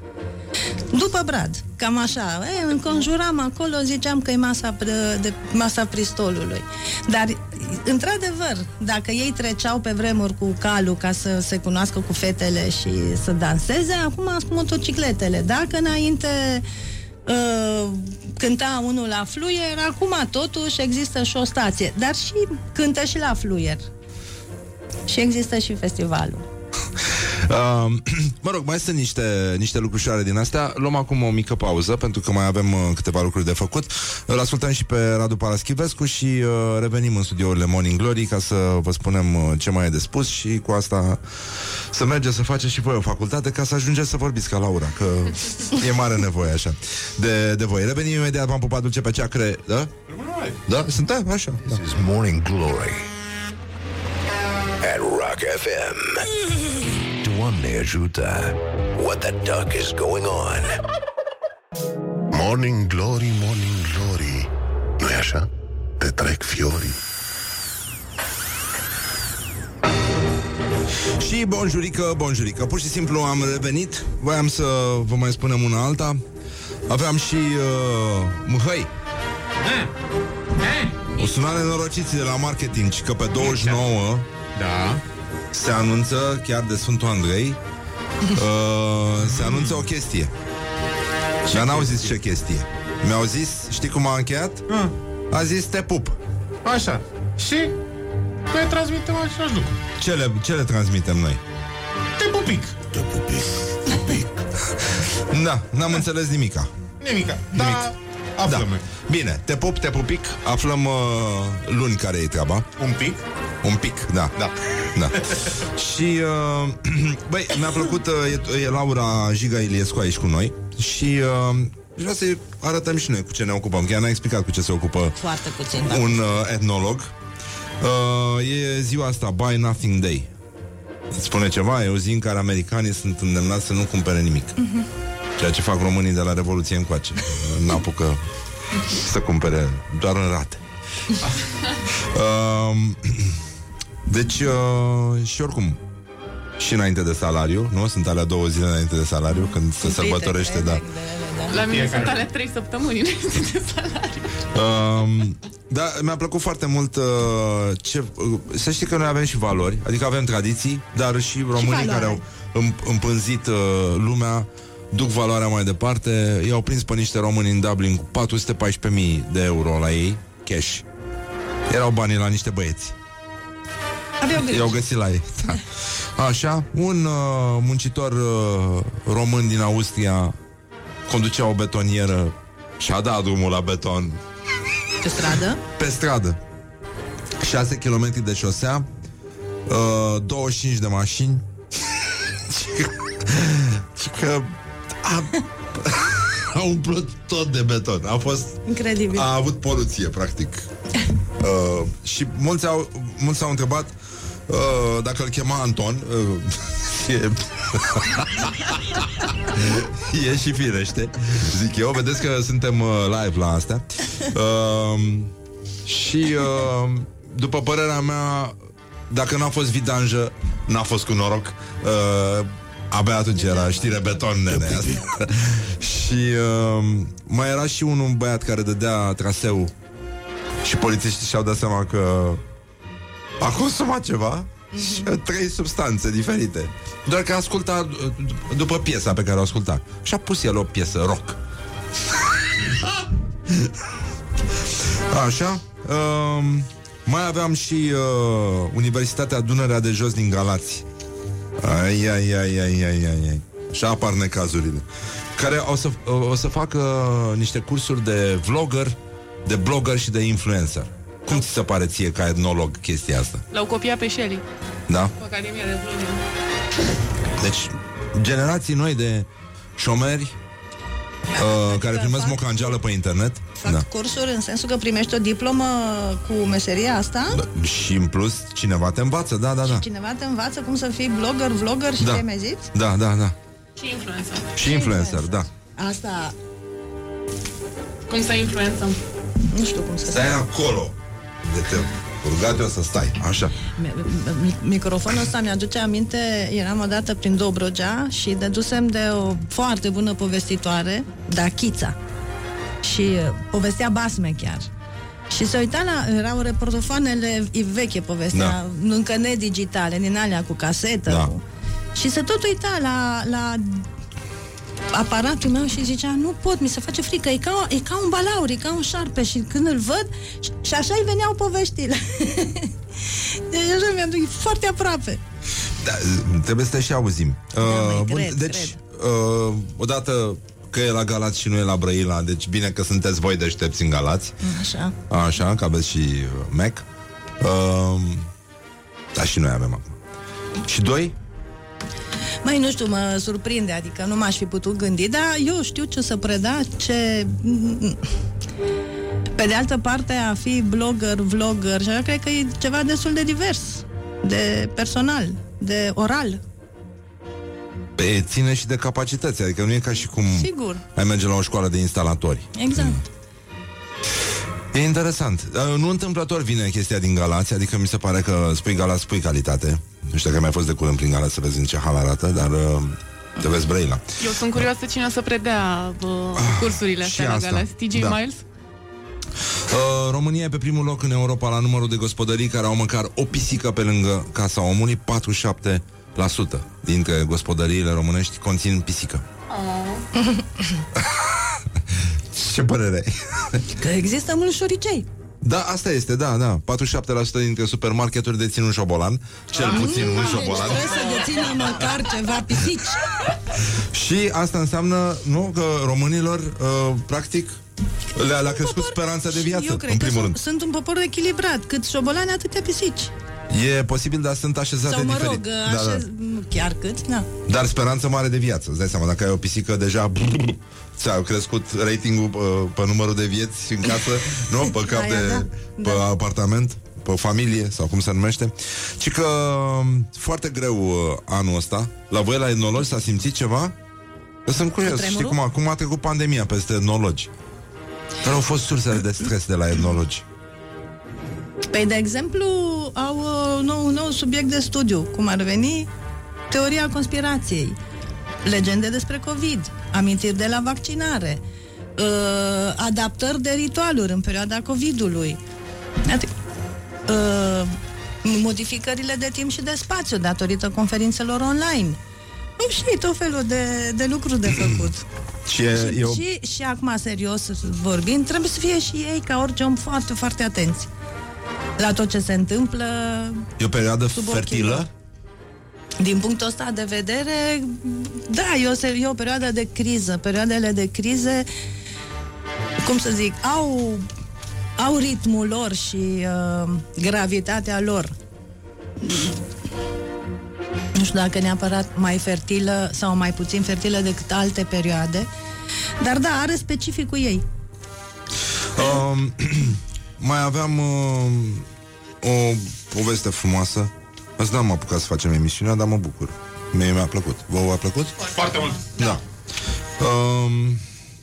După brad, cam așa, e, înconjuram acolo, ziceam că e masa, de, masa pristolului. Dar, într-adevăr, dacă ei treceau pe vremuri cu calul ca să se cunoască cu fetele și să danseze, acum sunt motocicletele. Dacă înainte uh, cânta unul la fluier, acum totuși există și o stație, dar și cântă și la fluier. Și există și festivalul. Uh, mă rog, mai sunt niște, niște lucrușoare din astea. Luăm acum o mică pauză, pentru că mai avem uh, câteva lucruri de făcut. Îl ascultăm și pe Radu Paraschivescu și uh, revenim în studiourile Morning Glory ca să vă spunem uh, ce mai e de spus și cu asta să mergeți să faceți și voi o facultate ca să ajungeți să vorbiți ca Laura, că e mare nevoie așa de, de voi. Revenim imediat, v-am pupat dulce pe ceacre. Da? Da? Suntem? Așa. Da. This is Morning Glory at Rock F M. Doamne ajută! What the duck is going on? Morning Glory, Morning Glory, nu-i așa? Te trec fiorii. Și bonjurică, bonjurică. Pur și simplu am revenit. Voiam să vă mai spunem una alta. Aveam și uh, Mihai. O sunare norociții de la marketing, că pe douăzeci și nouă da, se anunță, chiar de Sfântul Andrei, uh, se anunță o chestie. Dar n-au zis ce chestie. Mi-au zis, știi cum a încheiat? A, a zis te pup. Așa. Și noi transmitem același lucru. Ce le, ce le transmitem noi? Te pupic. Te pupic. Pupic. Da, n-am înțeles nimica. Nimica. Dar Aflăm. Da. Bine, te pup, te pupic. Aflăm uh, luni care e treaba. Un pic? Un pic, da. Da. Da. Și, uh, băi, mi-a plăcut, uh, e, e Laura Jiga Iliescu aici cu noi. Și uh, vreau să arătăm și noi cu ce ne ocupăm. Chiar ne-a explicat cu ce se ocupă foarte puțin, da. un uh, etnolog. uh, E ziua asta, Buy Nothing Day. Îți spune ceva? E o zi în care americanii sunt îndemnați să nu cumpere nimic. uh-huh. Ceea ce fac românii de la Revoluție încoace. N-apucă să cumpere doar în rate. uh, Deci uh, și oricum și înainte de salariu, nu? Sunt alea două zile înainte de salariu, când se sărbătorește, da. La mine sunt alea trei săptămâni înainte de salariu. Uh, da, mi-a plăcut foarte mult uh, ce, uh, să știi că noi avem și valori, adică avem tradiții, dar și românii și care au împânzit uh, lumea duc valoarea mai departe. I-au prins pe niște români în Dublin cu patru sute paisprezece mii de euro la ei, cash. Erau banii la niște băieți. I-au găsit la ei. Da. Așa, un uh, muncitor uh, român din Austria conducea o betonieră și a dat drumul la beton. Pe stradă? Pe stradă. șase kilometri de șosea, uh, douăzeci și cinci de mașini. Și că a, a umplut tot de beton. A fost incredibil. A avut poluție, practic. Uh, și mulți au, mulți au întrebat uh, dacă îl chema Anton. uh, e... E și firește, zic eu. Vedeți că suntem uh, live la astea. uh, Și uh, după părerea mea, dacă n-a fost vidanjă, n-a fost cu noroc. uh, Abia atunci era știre beton, nene. Și uh, mai era și un, un băiat care dădea traseu și polițiștii și-au dat seama că a consumat ceva. Și trei substanțe diferite. Doar că asculta d- după piesa pe care o asculta. Și a pus el o piesă rock. Așa. uh, Mai aveam și uh, Universitatea Dunărea de Jos din Galați. Ai, ai, ai, ai, ai, ai, ai. Și apar necazurile. Care o să, o să facă niște cursuri de vlogger, de blogger și de influencer. Cum ți se pare ție ca etnolog chestia asta? L-au copiat pe Shelley. Da? Academia de vlogger. Deci, generații noi de șomeri uh, care primesc fac, mocangeală pe internet. Fac Da. cursuri în sensul că primești o diplomă cu meseria asta. Da. Și în plus, cineva te învață, da, da, da. Și cineva te învață cum să fii blogger, vlogger și Da. ce ai mai zis? Da, da, da. Și influencer. Și influencer, da. Asta, Cum să influențăm? nu știu cum să Stai acolo de te rugat eu să stai, așa. Mi- Microfonul ăsta mi-aduce aminte, eram odată prin Dobrogea și dădusem de o foarte bună povestitoare, Dachița. Și uh, povestea basme chiar. Și se uita la, erau reportofoanele veche povestea, da. Încă nedigitale, din alea cu casetă. Da. Cu... Și se tot uita la, la aparatul meu și zicea, nu pot, mi se face frică, e ca, e ca un balaur, e ca un șarpe. Și când îl văd, și, și așa îi veneau poveștile. Deci așa mi-a foarte aproape. Da, trebuie să te și auzim. Da, uh, cred, bun, deci, cred. uh, odată că e la Galați și nu e la Brăila, deci bine că sunteți voi deștepți în Galați. Așa. Așa, că aveți și uh, Mac. Uh, dar și noi avem acum. Și doi? Mai nu știu, mă surprinde, adică nu m-aș fi putut gândi, dar eu știu ce să preda, ce... Pe de altă parte, a fi blogger, vlogger, și cred că e ceva destul de divers, de personal, de oral. Pe, ține și de capacități, adică nu e ca și cum Sigur. ai merge la o școală de instalatori. Exact. E interesant. Nu întâmplător vine chestia din Galați, adică mi se pare că spui Galați, spui calitate. Nu știu dacă mai fost de curând prin Galați să vezi în ce hal arată, dar uh, te vezi Brăila. Eu sunt curioasă cine o să predea uh, cursurile astea și la asta, Galați. T J da. Miles? Uh, România e pe primul loc în Europa la numărul de gospodării care au măcar o pisică pe lângă casa omului. patruzeci și șapte la sută dintre gospodăriile românești conțin pisică. Oh. Ce părere ai? Că există mulți șoricei. Da, asta este, da, da. patruzeci și șapte la sută dintre supermarketuri dețin un șobolan. Cel puțin un șobolan. Deci trebuie să dețină măcar ceva pisici. Și asta înseamnă, nu, că românilor, uh, practic, Le-a, le-a crescut popor, speranța de viață, eu cred în că primul sunt, rând. sunt un popor echilibrat. Cât șobolani, atâtea pisici. E posibil, dar sunt așezate Sau mă diferit. rog, Da, așez... da. nu chiar cât, da. Dar speranță mare de viață. Îți dai seama, dacă ai o pisică deja ți-a crescut ratingul pe, pe numărul de vieți în casă, nu? Pe cap Aia, de da, pe da. apartament, pe familie, sau cum se numește. Ci că foarte greu anul ăsta. La voi, la etnologi, s-a simțit ceva? Eu sunt curios, știi cum a, cum a trecut pandemia peste etnologi? Care au fost sursele de stres de la etnologi? Păi, de exemplu, au uh, nou, un nou subiect de studiu, cum ar veni teoria conspirației, legende despre COVID, amintiri de la vaccinare, uh, adaptări de ritualuri în perioada COVID-ului, adică, uh, modificările de timp și de spațiu datorită conferințelor online. Nu știu, tot felul de, de lucruri de făcut. Și, e, și, eu... și, și acum, serios vorbind, trebuie să fie și ei, ca orice om, foarte, foarte atenți la tot ce se întâmplă. E o perioadă sub fertilă? ochilor. Din punctul ăsta de vedere, da, e o, e o perioadă de criză. Perioadele de crize, cum să zic, au, au ritmul lor și uh, gravitatea lor. Nu știu dacă neapărat mai fertilă sau mai puțin fertilă decât alte perioade, dar da, are specificul ei. Um, mai aveam uh, o poveste frumoasă. Azi n-am apucat să facem emisiunea, dar mă bucur. Mie mi-a plăcut. Vă a plăcut? Foarte mult. Da. Um,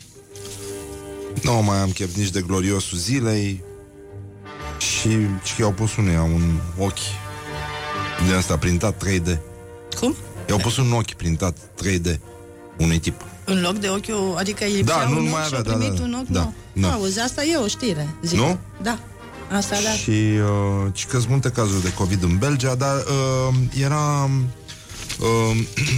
nu mai am chef nici de gloriosul zilei. Și, și i-au pus uneia un ochi din asta printat trei D. Cum? I-au pus un ochi printat trei D unui tip. În loc de ochiul, adică îi Da, nu un mai ochi și avea, au da, primit da, un ochi da, nou. da. Auzi, asta e o știre, zic. Nu? Da, asta da. Și uh, și că sunt multe cazuri de COVID în Belgia, dar uh, era uh,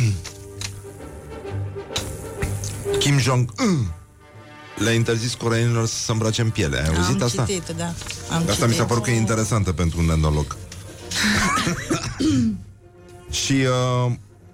Kim Jong-un le-a interzis coreenilor să se îmbrace în piele. Ai auzit Am asta? citit, da. Am Asta citit. mi s-a părut că e interesantă pentru un etnolog. Și uh,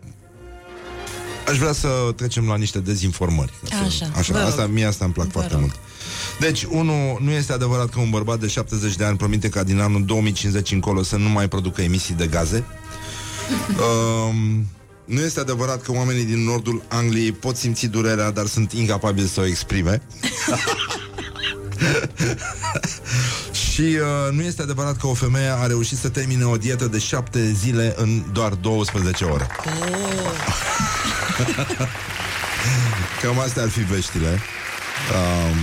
aș vrea să trecem la niște dezinformări. Așa, Așa asta, mie asta îmi plac Vă foarte rog. mult. Deci, unul, nu este adevărat că un bărbat de șaptezeci de ani promite ca din anul două mii cincizeci încolo să nu mai producă emisii de gaze. um, Nu este adevărat că oamenii din nordul Angliei pot simți durerea, dar sunt incapabili să o exprime. Și uh, nu este adevărat că o femeie a reușit să termine o dietă de șapte zile în doar douăsprezece ore. Cam astea ar fi veștile. um,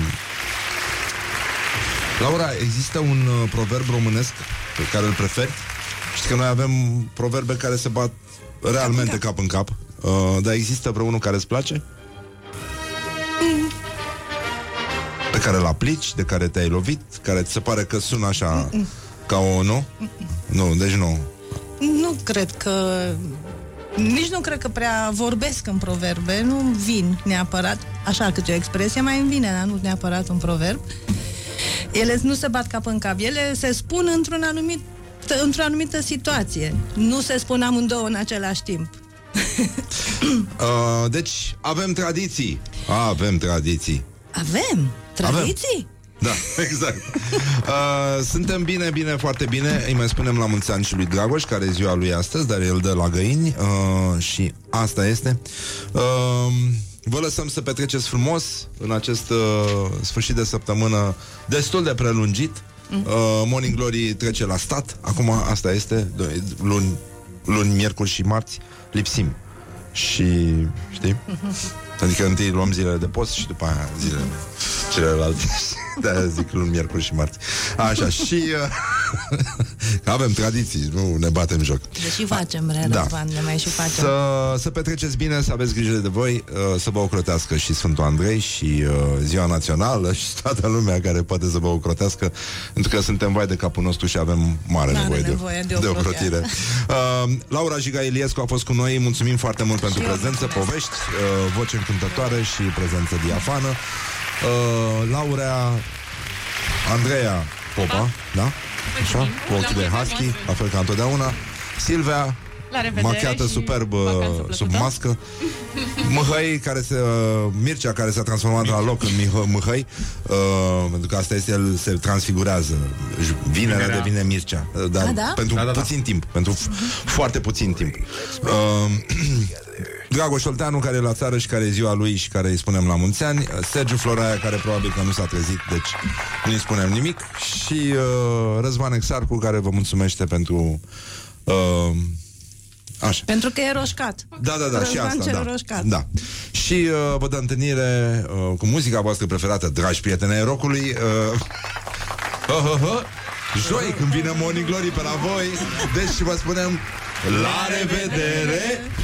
Laura, există un uh, proverb românesc pe care îl preferi? Știi că noi avem proverbe care se bat realmente cap în cap, uh, dar există vreunul care îți place? Mm. Pe care îl aplici, de care te-ai lovit, care ți se pare că sună așa Mm-mm. ca o, nu? Mm-mm. Nu, deci nu. Nu cred că... Nici nu cred că prea vorbesc în proverbe, nu vin neapărat, așa cât o expresie mai îmi vine, dar nu neapărat un proverb. Ele nu se bat cap în cap, ele se spun într-un anumit, într-o anumită situație. Nu se spun amândouă în același timp. uh, Deci, avem tradiții. Avem tradiții. Avem tradiții? Avem. Da, exact. uh, Suntem bine, bine, foarte bine. Îi mai spunem la mulți ani și lui Dragoș, care e ziua lui astăzi, dar el dă la găini, uh, și asta este. uh, Vă lăsăm să petreceți frumos în acest uh, sfârșit de săptămână destul de prelungit. uh, Morning Glory trece la stat. Acum asta este, luni, luni, miercuri și marți lipsim. Și, știi? Adică întâi luăm zilele de post și după aia zilele celelalte. De-aia zic luni, miercuri și marți. Așa, și uh, avem tradiții, nu ne batem joc. Deși facem, rea, Da. Răzvan, ne mai și facem. Să, să petreceți bine, să aveți grijă de voi, uh, să vă ocrotească și Sfântul Andrei și uh, Ziua Națională și toată lumea care poate să vă ocrotească, pentru că suntem vai de capul nostru și avem mare N-are nevoie, nevoie de, de de ocrotiere. ocrotire. Uh, Laura Jiga Iliescu a fost cu noi, mulțumim foarte mult pentru prezență, povești, uh, voce încântătoare și prezență diafană. Uh, Laura Andreea Popa, da? Așa, cu ochii de husky, la fel ca întotdeauna. Silvia, machiată superb uh, sub mască. Mâhăi care se, uh, Mircea care s-a transformat la loc în Mihă, Mâhăi, uh, pentru că asta este, el se transfigurează. Vinerea Vinerea. devine Mircea, uh, dar A, da? pentru Da, da, da. puțin timp, pentru f- foarte puțin timp. Uh, Dragoș Olteanu, care e la țară și care e ziua lui și care îi spunem la mulți ani, Sergiu Floraia, care probabil că nu s-a trezit, deci nu îi spunem nimic, și uh, Răzvan Exarcu, care vă mulțumește pentru uh, așa. Pentru că e roșcat. Da, da, da, și Răzvan asta, cel da. roșcat. Da. Și uh, vă dă întâlnire uh, cu muzica voastră preferată, dragi prieteni ai rockului. Uh, uh, uh, uh, joi, când vine Morning Glory pe la voi. Deci vă spunem la revedere.